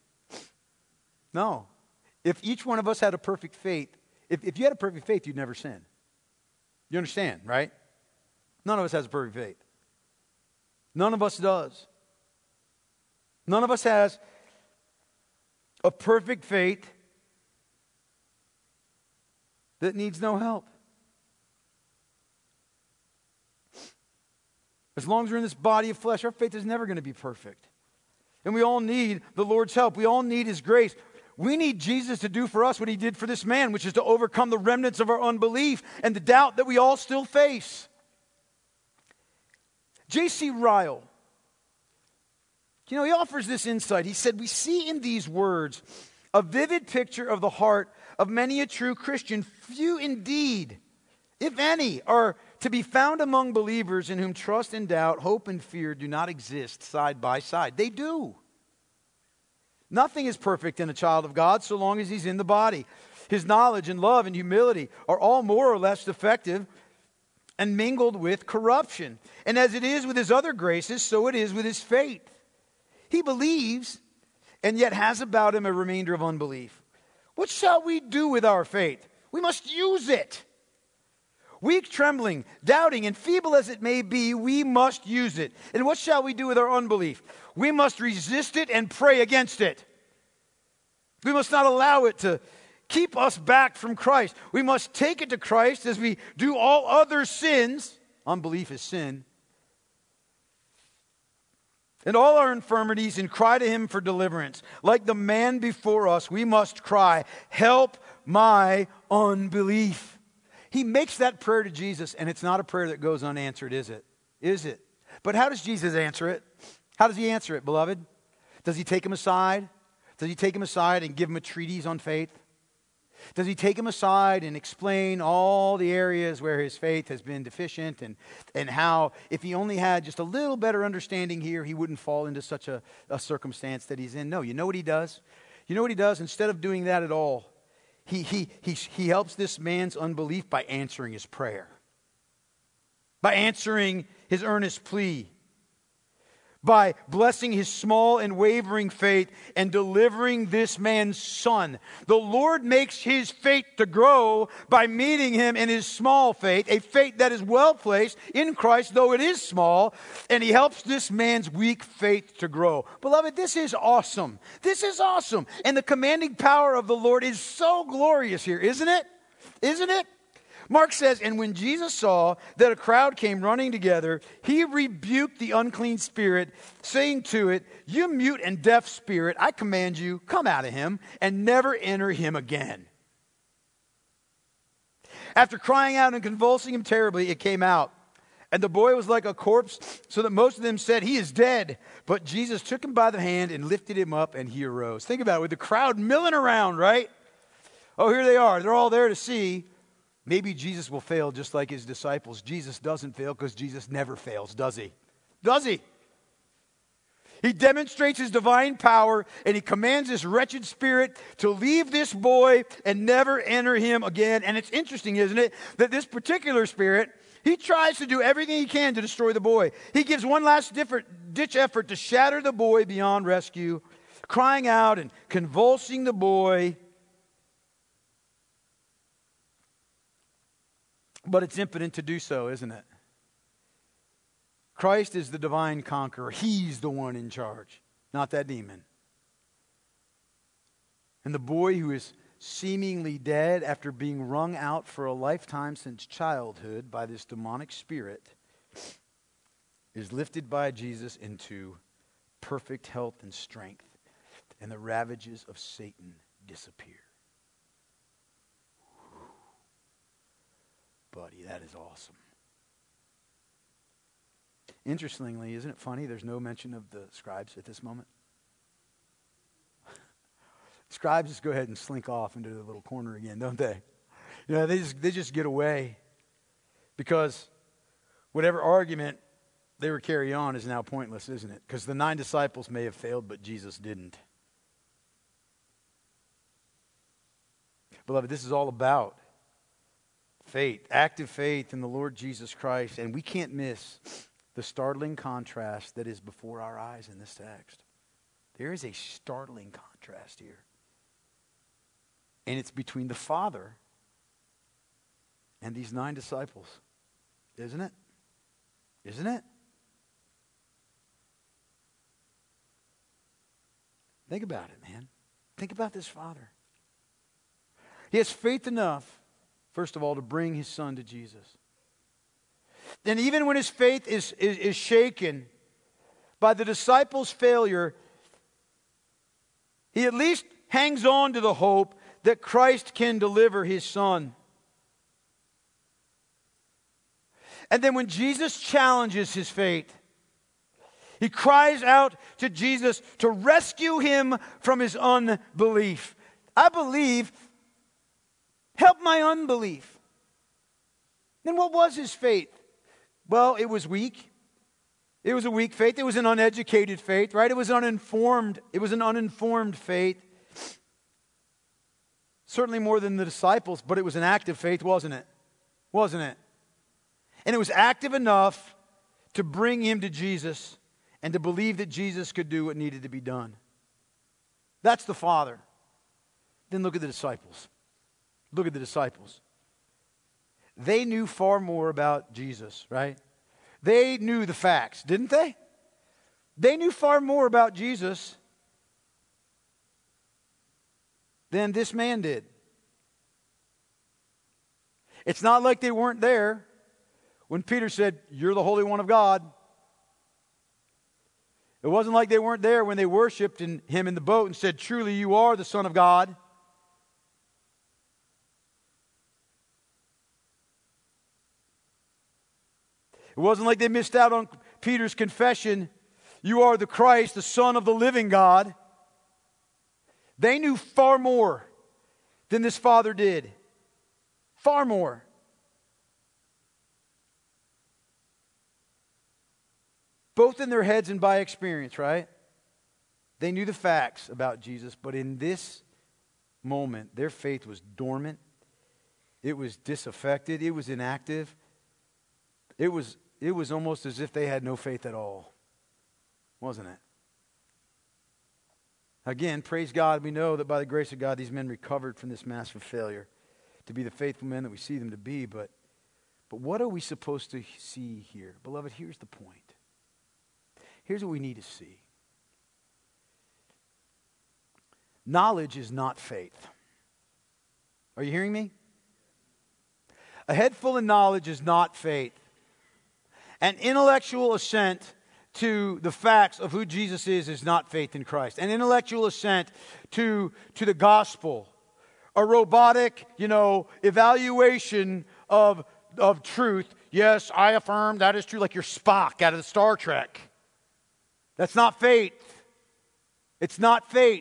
No. If each one of us had a perfect faith, if, if you had a perfect faith, you'd never sin. You understand, right? None of us has a perfect faith. None of us does. None of us has a perfect faith that needs no help. As long as we're in this body of flesh, our faith is never going to be perfect. And we all need the Lord's help. We all need His grace. We need Jesus to do for us what He did for this man, which is to overcome the remnants of our unbelief and the doubt that we all still face. J C Ryle, you know, he offers this insight. He said, we see in these words a vivid picture of the heart of many a true Christian. Few indeed, if any, are to be found among believers in whom trust and doubt, hope and fear do not exist side by side. They do. Nothing is perfect in a child of God so long as he's in the body. His knowledge and love and humility are all more or less defective and mingled with corruption. And as it is with his other graces, so it is with his faith. He believes and yet has about him a remainder of unbelief. What shall we do with our faith? We must use it. Weak, trembling, doubting, and feeble as it may be, we must use it. And what shall we do with our unbelief? We must resist it and pray against it. We must not allow it to keep us back from Christ. We must take it to Christ as we do all other sins. Unbelief is sin. And all our infirmities, and cry to Him for deliverance. Like the man before us, we must cry, help my unbelief. He makes that prayer to Jesus, and it's not a prayer that goes unanswered, is it? Is it? But how does Jesus answer it? How does He answer it, beloved? Does He take him aside? Does He take him aside and give him a treatise on faith? Does He take him aside and explain all the areas where his faith has been deficient, and, and how if he only had just a little better understanding here, he wouldn't fall into such a, a circumstance that he's in? No, you know what He does? You know what He does? Instead of doing that at all, he, he, he, he helps this man's unbelief by answering his prayer, by answering his earnest plea, by blessing his small and wavering faith and delivering this man's son. The Lord makes his faith to grow by meeting him in his small faith, a faith that is well placed in Christ, though it is small, and he helps this man's weak faith to grow. Beloved, this is awesome. This is awesome. And the commanding power of the Lord is so glorious here, isn't it? Isn't it? Mark says, and when Jesus saw that a crowd came running together, he rebuked the unclean spirit, saying to it, you mute and deaf spirit, I command you, come out of him and never enter him again. After crying out and convulsing him terribly, it came out. And the boy was like a corpse, so that most of them said, he is dead. But Jesus took him by the hand and lifted him up, and he arose. Think about it, with the crowd milling around, right? Oh, here they are. They're all there to see. Maybe Jesus will fail just like his disciples. Jesus doesn't fail because Jesus never fails, does he? Does he? He demonstrates his divine power, and he commands this wretched spirit to leave this boy and never enter him again. And it's interesting, isn't it, that this particular spirit, he tries to do everything he can to destroy the boy. He gives one last different ditch effort to shatter the boy beyond rescue, crying out and convulsing the boy. But it's impotent to do so, isn't it? Christ is the divine conqueror. He's the one in charge, not that demon. And the boy who is seemingly dead after being wrung out for a lifetime since childhood by this demonic spirit is lifted by Jesus into perfect health and strength, and the ravages of Satan disappear. Buddy, that is awesome. Interestingly, isn't it funny? There's no mention of the scribes at this moment. Scribes just go ahead and slink off into the little corner again, don't they? You know, they just, they just get away because whatever argument they were carrying on is now pointless, isn't it? Because the nine disciples may have failed, but Jesus didn't. Beloved, this is all about faith, active faith in the Lord Jesus Christ. And we can't miss the startling contrast that is before our eyes in this text. There is a startling contrast here. And it's between the Father and these nine disciples. Isn't it? Isn't it? Think about it, man. Think about this Father. He has faith enough, first of all, to bring his son to Jesus. And even when his faith is, is, is shaken by the disciples' failure, he at least hangs on to the hope that Christ can deliver his son. And then when Jesus challenges his faith, he cries out to Jesus to rescue him from his unbelief. I believe, help my unbelief. Then what was his faith? Well, it was weak. It was a weak faith. It was an uneducated faith, right? It was uninformed. It was an uninformed faith. Certainly more than the disciples, but it was an active faith, wasn't it? Wasn't it? And it was active enough to bring him to Jesus and to believe that Jesus could do what needed to be done. That's the Father. Then look at the disciples. Look at the disciples. They knew far more about Jesus, right? They knew the facts, didn't they? They knew far more about Jesus than this man did. It's not like they weren't there when Peter said, "You're the Holy One of God." It wasn't like they weren't there when they worshiped in him in the boat and said, "Truly you are the Son of God." It wasn't like they missed out on Peter's confession, "You are the Christ, the Son of the living God." They knew far more than this father did. Far more. Both in their heads and by experience, right? They knew the facts about Jesus, but in this moment, their faith was dormant. It was disaffected. It was inactive. It was, it was almost as if they had no faith at all. wasn't it? Again, praise God, we know that by the grace of God, these men recovered from this massive failure to be the faithful men that we see them to be. But, but what are we supposed to see here? Beloved, here's the point. Here's what we need to see. Knowledge is not faith. Are you hearing me? A head full of knowledge is not faith. An intellectual assent to the facts of who Jesus is is not faith in Christ. An intellectual assent to, to the gospel. A robotic, you know, evaluation of, of truth. Yes, I affirm that is true, like you're Spock out of the Star Trek. That's not faith. It's not faith.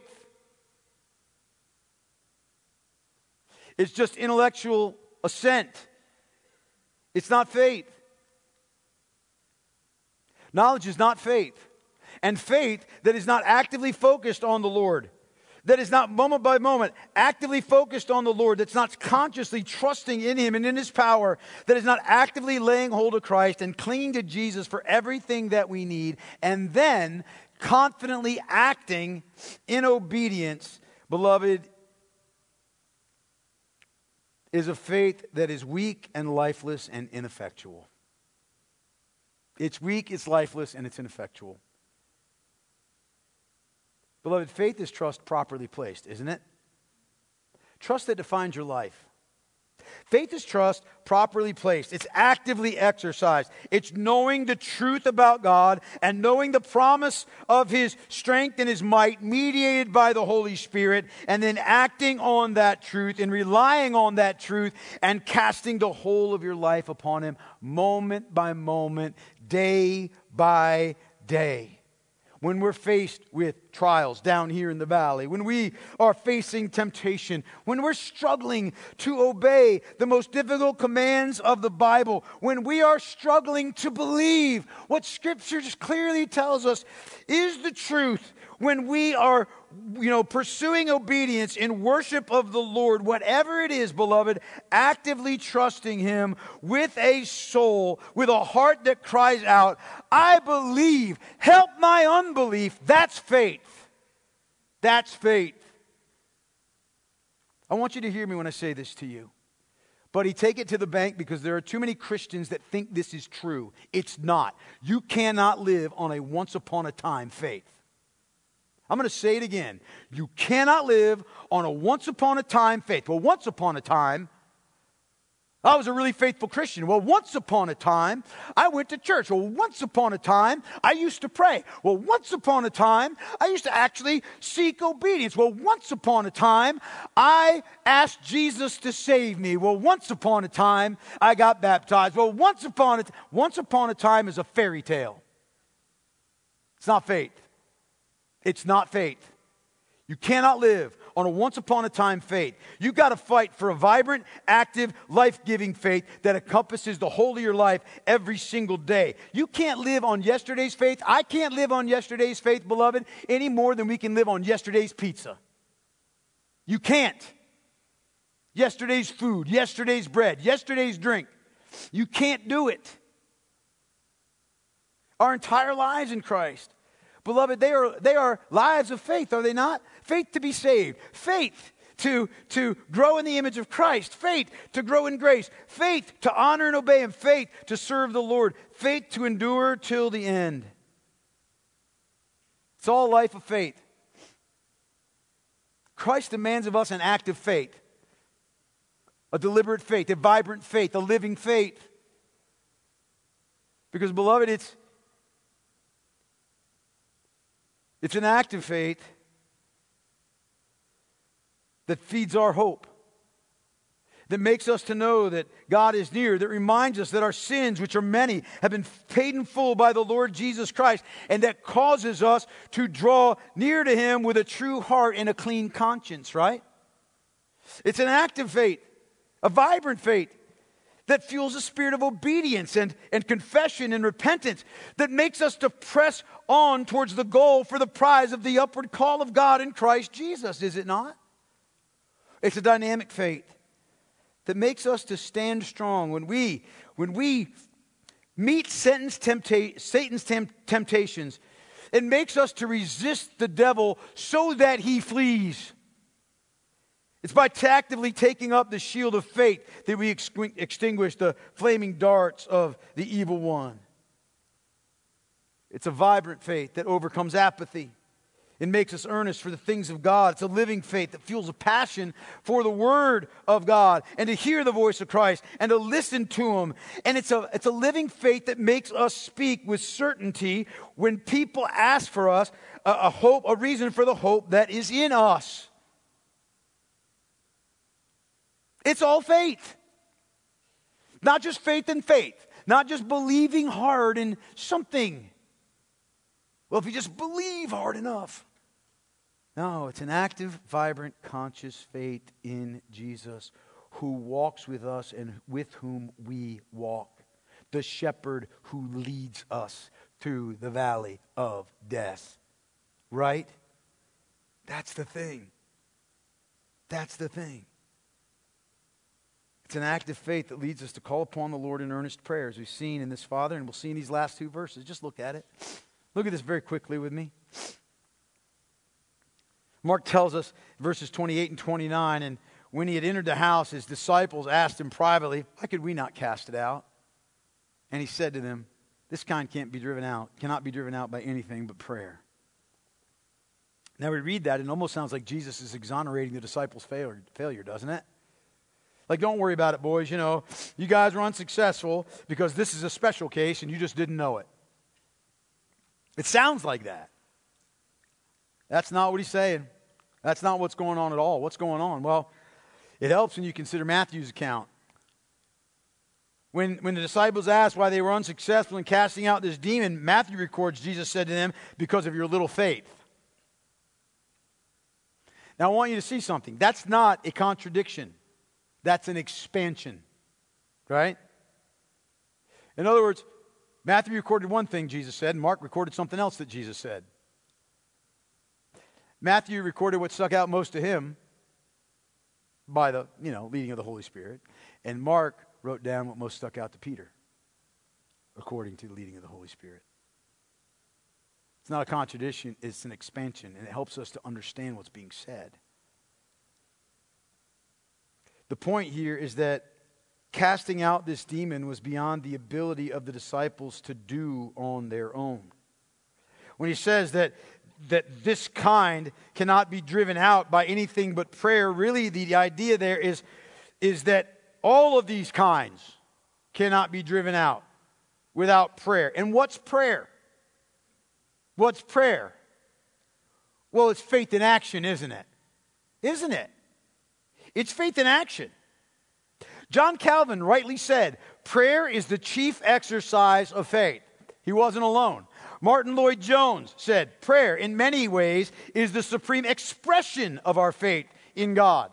It's just intellectual assent. It's not faith. Knowledge is not faith. And faith that is not actively focused on the Lord, that is not moment by moment actively focused on the Lord, that's not consciously trusting in Him and in His power, that is not actively laying hold of Christ and clinging to Jesus for everything that we need, and then confidently acting in obedience, beloved, is a faith that is weak and lifeless and ineffectual. It's weak, it's lifeless, and it's ineffectual. Beloved, faith is trust properly placed, isn't it? Trust that defines your life. Faith is trust properly placed. It's actively exercised. It's knowing the truth about God and knowing the promise of His strength and His might mediated by the Holy Spirit, and then acting on that truth and relying on that truth and casting the whole of your life upon Him moment by moment, day by day. When we're faced with trials down here in the valley, when we are facing temptation, when we're struggling to obey the most difficult commands of the Bible, when we are struggling to believe what Scripture just clearly tells us is the truth, when we are, you know, pursuing obedience in worship of the Lord, whatever it is, beloved, actively trusting Him with a soul, with a heart that cries out, I believe, help my unbelief, that's faith. That's faith. I want you to hear me when I say this to you. Buddy, take it to the bank, because there are too many Christians that think this is true. It's not. You cannot live on a once upon a time faith. I'm going to say it again. You cannot live on a once upon a time faith. Well, once upon a time, I was a really faithful Christian. Well, once upon a time, I went to church. Well, once upon a time, I used to pray. Well, once upon a time, I used to actually seek obedience. Well, once upon a time, I asked Jesus to save me. Well, once upon a time, I got baptized. Well, once upon a, t- once upon a time is a fairy tale. It's not faith. It's not faith. You cannot live on a once upon a time faith. You've got to fight for a vibrant, active, life-giving faith that encompasses the whole of your life every single day. You can't live on yesterday's faith. I can't live on yesterday's faith, beloved, any more than we can live on yesterday's pizza. You can't. Yesterday's food, yesterday's bread, yesterday's drink. You can't do it. Our entire lives in Christ, beloved, they are, they are lives of faith, are they not? Faith to be saved. Faith to, to grow in the image of Christ. Faith to grow in grace. Faith to honor and obey Him. Faith to serve the Lord. Faith to endure till the end. It's all life of faith. Christ demands of us an active faith. A deliberate faith. A vibrant faith. A living faith. Because, beloved, it's It's an active faith that feeds our hope, that makes us to know that God is near, that reminds us that our sins, which are many, have been paid in full by the Lord Jesus Christ, and that causes us to draw near to Him with a true heart and a clean conscience, right? It's an active faith, a vibrant faith, that fuels a spirit of obedience and, and confession and repentance, that makes us to press on towards the goal for the prize of the upward call of God in Christ Jesus, is it not? It's a dynamic faith that makes us to stand strong when we, when we meet Satan's, tempta- Satan's temp- temptations, It makes us to resist the devil so that he flees. It's by actively taking up the shield of faith that we ex- extinguish the flaming darts of the evil one. It's a vibrant faith that overcomes apathy. It makes us earnest for the things of God. It's a living faith that fuels a passion for the Word of God and to hear the voice of Christ and to listen to Him. And it's a, it's a living faith that makes us speak with certainty when people ask for us a, a hope, a reason for the hope that is in us. It's all faith. Not just faith in faith. Not just believing hard in something. Well, if you just believe hard enough. No, it's an active, vibrant, conscious faith in Jesus who walks with us and with whom we walk. The shepherd who leads us through the valley of death. Right? That's the thing. That's the thing. It's an active faith that leads us to call upon the Lord in earnest prayer, as we've seen in this Father, and we'll see in these last two verses. Just look at it. Look at this very quickly with me. Mark tells us, verses twenty-eight and twenty-nine, and when he had entered the house, his disciples asked him privately, why could we not cast it out? And he said to them, this kind can't be driven out, cannot be driven out by anything but prayer. Now we read that, and it almost sounds like Jesus is exonerating the disciples' failure, failure, doesn't it? Like, don't worry about it, boys. You know, you guys were unsuccessful because this is a special case and you just didn't know it. It sounds like that. That's not what he's saying. That's not what's going on at all. What's going on? Well, it helps when you consider Matthew's account. When, when the disciples asked why they were unsuccessful in casting out this demon, Matthew records Jesus said to them, because of your little faith. Now, I want you to see something. That's not a contradiction. That's an expansion, right? In other words, Matthew recorded one thing Jesus said, and Mark recorded something else that Jesus said. Matthew recorded what stuck out most to him by the, you know, leading of the Holy Spirit, and Mark wrote down what most stuck out to Peter, according to the leading of the Holy Spirit. It's not a contradiction, it's an expansion, and it helps us to understand what's being said. The point here is that casting out this demon was beyond the ability of the disciples to do on their own. When he says that, that this kind cannot be driven out by anything but prayer, really the idea there is, is that all of these kinds cannot be driven out without prayer. And what's prayer? What's prayer? Well, it's faith in action, isn't it? Isn't it? It's faith in action. John Calvin rightly said, prayer is the chief exercise of faith. He wasn't alone. Martin Lloyd-Jones said, prayer in many ways is the supreme expression of our faith in God.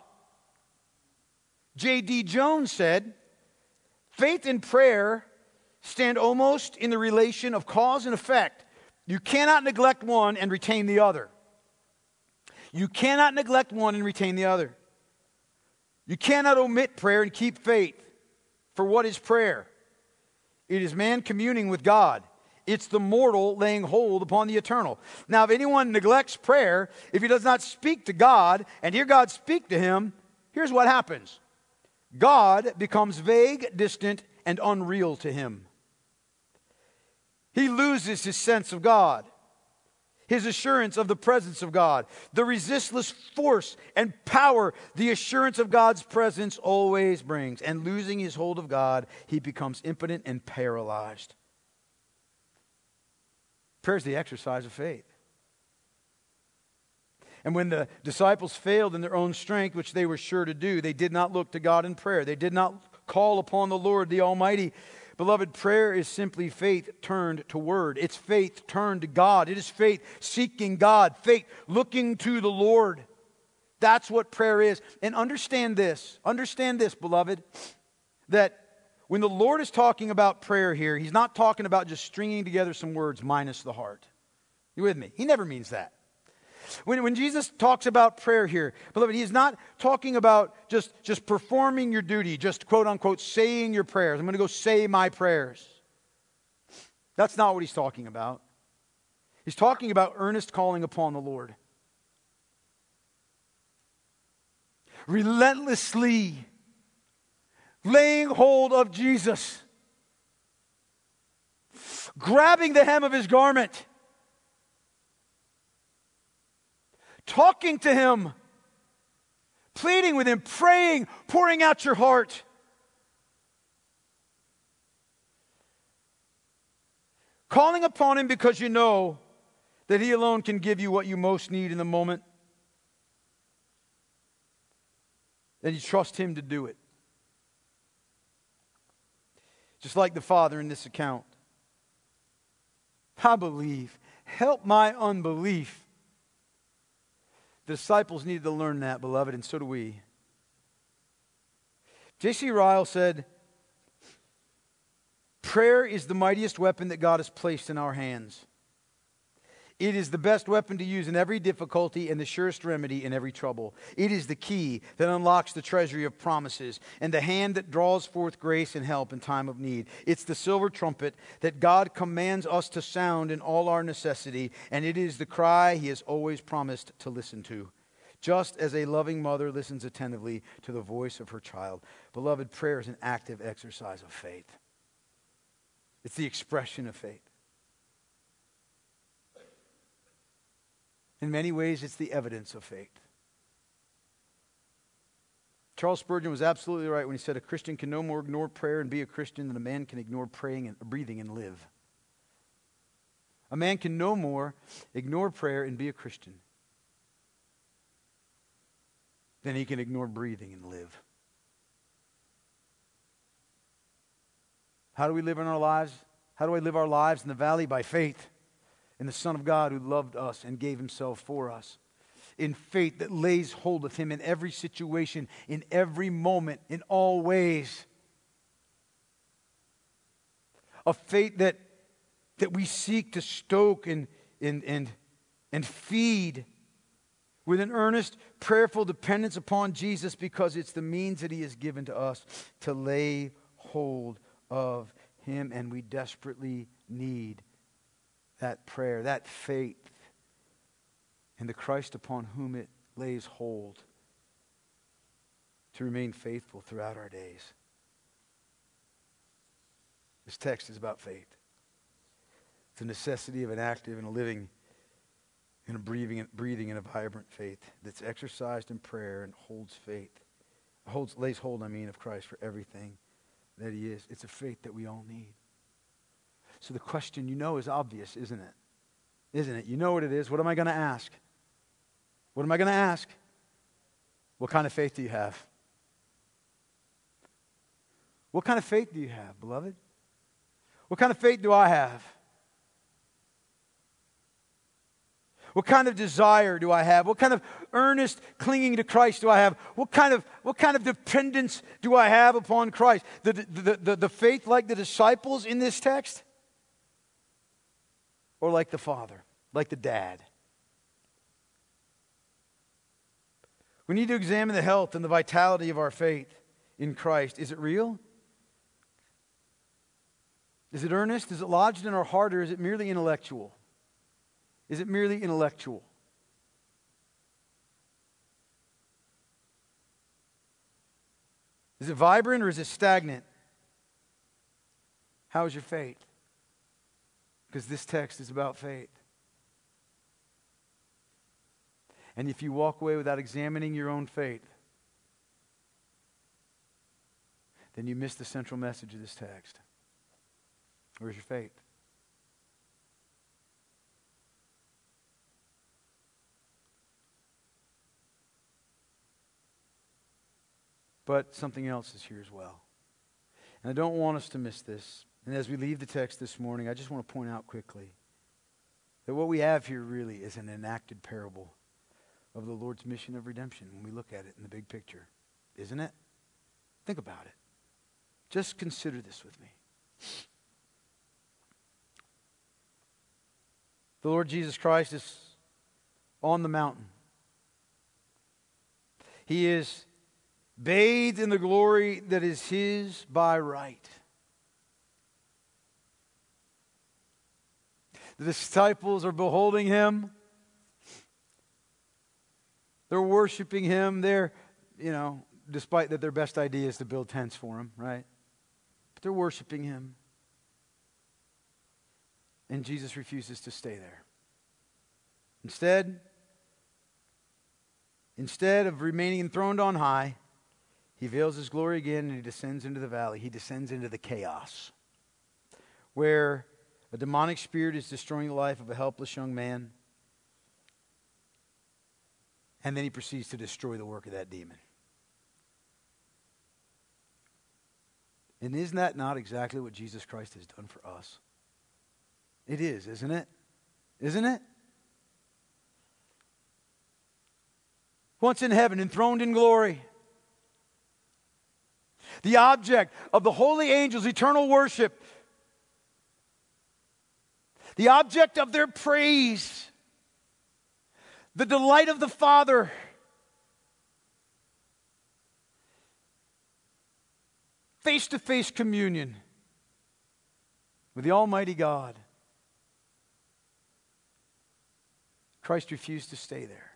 J D Jones said, faith and prayer stand almost in the relation of cause and effect. You cannot neglect one and retain the other. You cannot neglect one and retain the other. You cannot omit prayer and keep faith. For what is prayer? It is man communing with God. It's the mortal laying hold upon the eternal. Now, if anyone neglects prayer, if he does not speak to God and hear God speak to him, here's what happens. God becomes vague, distant, and unreal to him. He loses his sense of God, his assurance of the presence of God, the resistless force and power the assurance of God's presence always brings. And losing his hold of God, he becomes impotent and paralyzed. Prayer is the exercise of faith. And when the disciples failed in their own strength, which they were sure to do, they did not look to God in prayer. They did not call upon the Lord, the Almighty. Beloved, prayer is simply faith turned to word. It's faith turned to God. It is faith seeking God, faith looking to the Lord. That's what prayer is. And understand this, understand this, beloved, that when the Lord is talking about prayer here, He's not talking about just stringing together some words minus the heart. You with me? He never means that. When, when Jesus talks about prayer here, beloved, He is not talking about just, just performing your duty, just quote unquote saying your prayers. I'm going to go say my prayers. That's not what He's talking about. He's talking about earnest calling upon the Lord. Relentlessly laying hold of Jesus. Grabbing the hem of his garment. Talking to him. Pleading with him. Praying. Pouring out your heart. Calling upon him because you know that he alone can give you what you most need in the moment. And you trust him to do it. Just like the Father in this account. I believe. Help my unbelief. The disciples needed to learn that, beloved, and so do we. J C Ryle said, prayer is the mightiest weapon that God has placed in our hands. It is the best weapon to use in every difficulty and the surest remedy in every trouble. It is the key that unlocks the treasury of promises and the hand that draws forth grace and help in time of need. It's the silver trumpet that God commands us to sound in all our necessity, and it is the cry he has always promised to listen to, just as a loving mother listens attentively to the voice of her child. Beloved, prayer is an active exercise of faith. It's the expression of faith. In many ways, it's the evidence of faith. Charles Spurgeon was absolutely right when he said a Christian can no more ignore prayer and be a Christian than a man can ignore praying and breathing and live. A man can no more ignore prayer and be a Christian than he can ignore breathing and live. How do we live in our lives? How do I live our lives in the valley? By faith in the Son of God who loved us and gave himself for us. In faith that lays hold of him in every situation, in every moment, in all ways. A faith that, that we seek to stoke and, and, and, and feed with an earnest, prayerful dependence upon Jesus, because it's the means that he has given to us to lay hold of him, and we desperately need that prayer, that faith, and the Christ upon whom it lays hold to remain faithful throughout our days. This text is about faith. It's a necessity of an active and a living and a breathing, breathing and a vibrant faith that's exercised in prayer and holds faith, holds, lays hold, I mean, of Christ for everything that he is. It's a faith that we all need. So the question, you know, is obvious, isn't it? Isn't it? You know what it is. What am I going to ask? What am I going to ask? What kind of faith do you have? What kind of faith do you have, beloved? What kind of faith do I have? What kind of desire do I have? What kind of earnest clinging to Christ do I have? What kind of, what kind of dependence do I have upon Christ? The, the, the, the faith like the disciples in this text? Or like the Father, like the Dad? We need to examine the health and the vitality of our faith in Christ. Is it real? Is it earnest? Is it lodged in our heart, or is it merely intellectual? Is it merely intellectual? Is it vibrant or is it stagnant? How is your faith? Because this text is about faith. And if you walk away without examining your own faith, then you miss the central message of this text. Where's your faith? But something else is here as well. And I don't want us to miss this. And as we leave the text this morning, I just want to point out quickly that what we have here really is an enacted parable of the Lord's mission of redemption when we look at it in the big picture. Isn't it? Think about it. Just consider this with me. The Lord Jesus Christ is on the mountain. He is bathed in the glory that is his by right. The disciples are beholding him. They're worshiping him. They're, you know, despite that their best idea is to build tents for him, right? But they're worshiping him. And Jesus refuses to stay there. Instead, instead of remaining enthroned on high, he veils his glory again and he descends into the valley. He descends into the chaos where a demonic spirit is destroying the life of a helpless young man. And then he proceeds to destroy the work of that demon. And isn't that not exactly what Jesus Christ has done for us? It is, isn't it? Isn't it? Once in heaven, enthroned in glory, the object of the holy angels' eternal worship, the object of their praise, the delight of the Father, face-to-face communion with the Almighty God. Christ refused to stay there.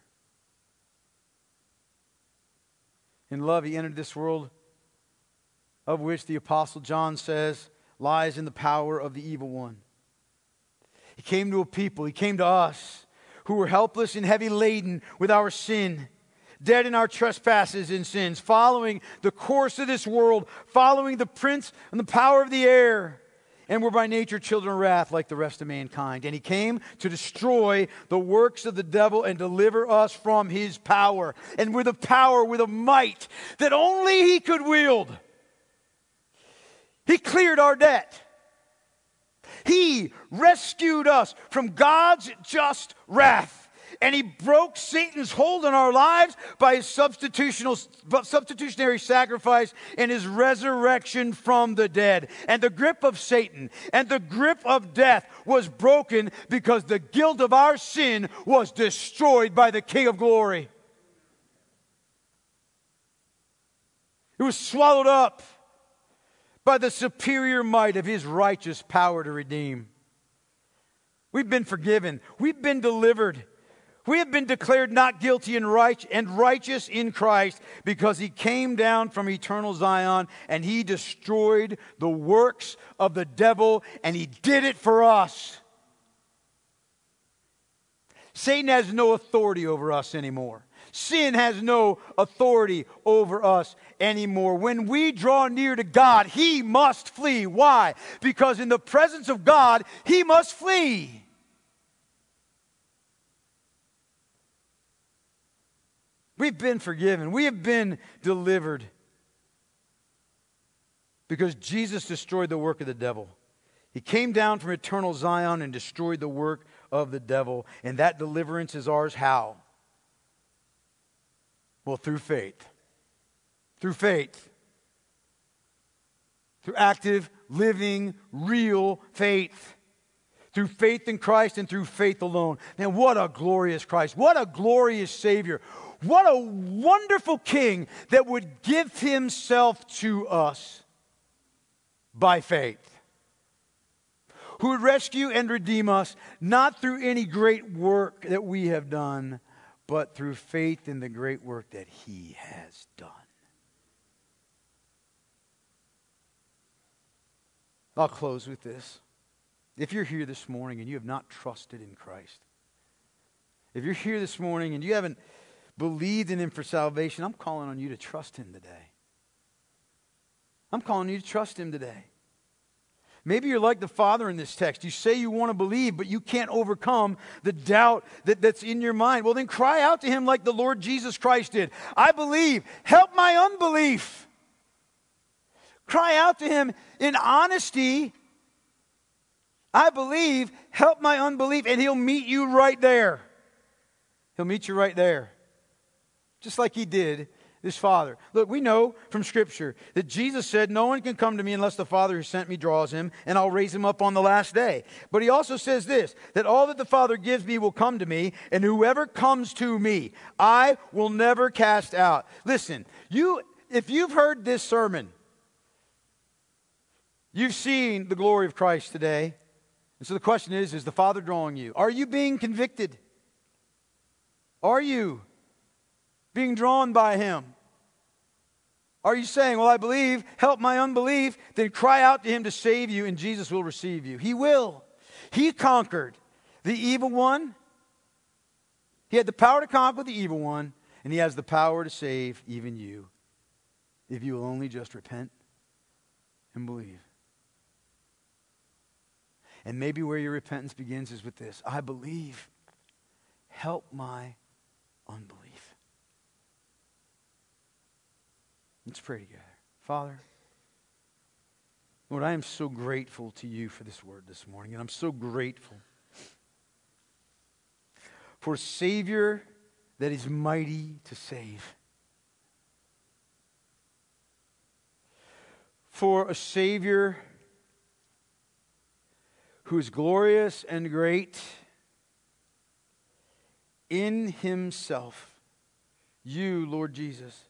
In love, he entered this world of which the Apostle John says lies in the power of the evil one. He came to a people, he came to us who were helpless and heavy laden with our sin, dead in our trespasses and sins, following the course of this world, following the prince and the power of the air, and were by nature children of wrath like the rest of mankind. And he came to destroy the works of the devil and deliver us from his power. And with a power, with a might that only he could wield, he cleared our debt. He rescued us from God's just wrath. And he broke Satan's hold on our lives by his substitutional, substitutionary sacrifice and his resurrection from the dead. And the grip of Satan and the grip of death was broken because the guilt of our sin was destroyed by the King of glory. It was swallowed up by the superior might of his righteous power to redeem. We've been forgiven. We've been delivered. We have been declared not guilty and righteous in Christ because he came down from eternal Zion and he destroyed the works of the devil, and he did it for us. Satan has no authority over us anymore. Sin has no authority over us anymore. When we draw near to God, he must flee. Why? Because in the presence of God, he must flee. We've been forgiven. We have been delivered because Jesus destroyed the work of the devil. He came down from eternal Zion and destroyed the work of the devil. And that deliverance is ours how? Well, through faith. Through faith. Through active, living, real faith. Through faith in Christ and through faith alone. Man, what a glorious Christ. What a glorious Savior. What a wonderful King that would give himself to us by faith. Who would rescue and redeem us, not through any great work that we have done, but through faith in the great work that he has done. I'll close with this. If you're here this morning and you have not trusted in Christ, if you're here this morning and you haven't believed in him for salvation, I'm calling on you to trust him today. I'm calling you to trust him today. Maybe you're like the father in this text. You say you want to believe, but you can't overcome the doubt that, that's in your mind. Well, then cry out to him like the Lord Jesus Christ did. I believe. Help my unbelief. Cry out to him in honesty. I believe. Help my unbelief. And he'll meet you right there. He'll meet you right there. Just like he did this father. Look, we know from Scripture that Jesus said, no one can come to me unless the Father who sent me draws him, and I'll raise him up on the last day. But he also says this, that all that the Father gives me will come to me, and whoever comes to me, I will never cast out. Listen, you, if you've heard this sermon, you've seen the glory of Christ today. And so the question is, is the Father drawing you? Are you being convicted? Are you being drawn by Him? Are you saying, well, I believe, help my unbelief, then cry out to Him to save you and Jesus will receive you. He will. He conquered the evil one. He had the power to conquer the evil one, and He has the power to save even you, if you will only just repent and believe. And maybe where your repentance begins is with this: I believe, help my unbelief. Let's pray together. Father, Lord, I am so grateful to You for this word this morning, and I'm so grateful for a Savior that is mighty to save. For a Savior who is glorious and great in Himself. You, Lord Jesus.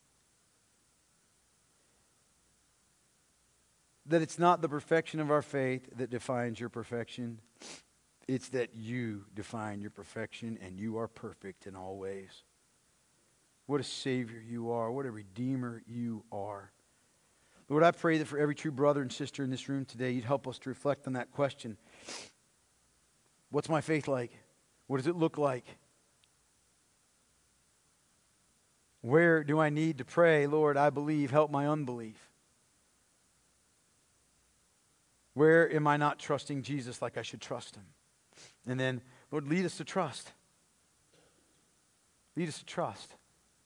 That it's not the perfection of our faith that defines Your perfection. It's that You define Your perfection, and You are perfect in all ways. What a Savior You are. What a Redeemer You are. Lord, I pray that for every true brother and sister in this room today, You'd help us to reflect on that question. What's my faith like? What does it look like? Where do I need to pray, Lord, I believe, help my unbelief? Where am I not trusting Jesus like I should trust Him? And then, Lord, lead us to trust. Lead us to trust.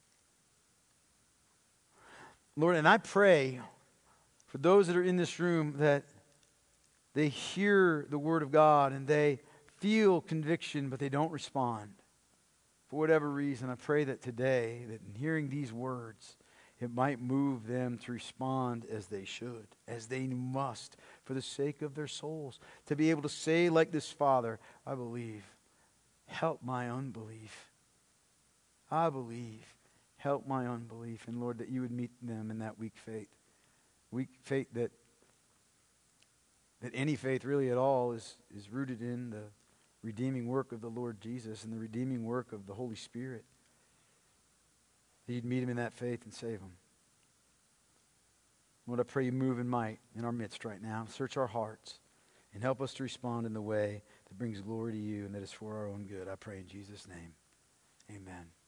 Lord, and I pray for those that are in this room that they hear the Word of God and they feel conviction, but they don't respond. For whatever reason, I pray that today, that in hearing these words, it might move them to respond as they should, as they must, for the sake of their souls. To be able to say like this Father, I believe, help my unbelief. I believe, help my unbelief. And Lord, that You would meet them in that weak faith. Weak faith that, that any faith really at all is, is rooted in the redeeming work of the Lord Jesus and the redeeming work of the Holy Spirit. That You'd meet them in that faith and save them. Lord, I pray You move in might in our midst right now. Search our hearts and help us to respond in the way that brings glory to You and that is for our own good. I pray in Jesus' name. Amen.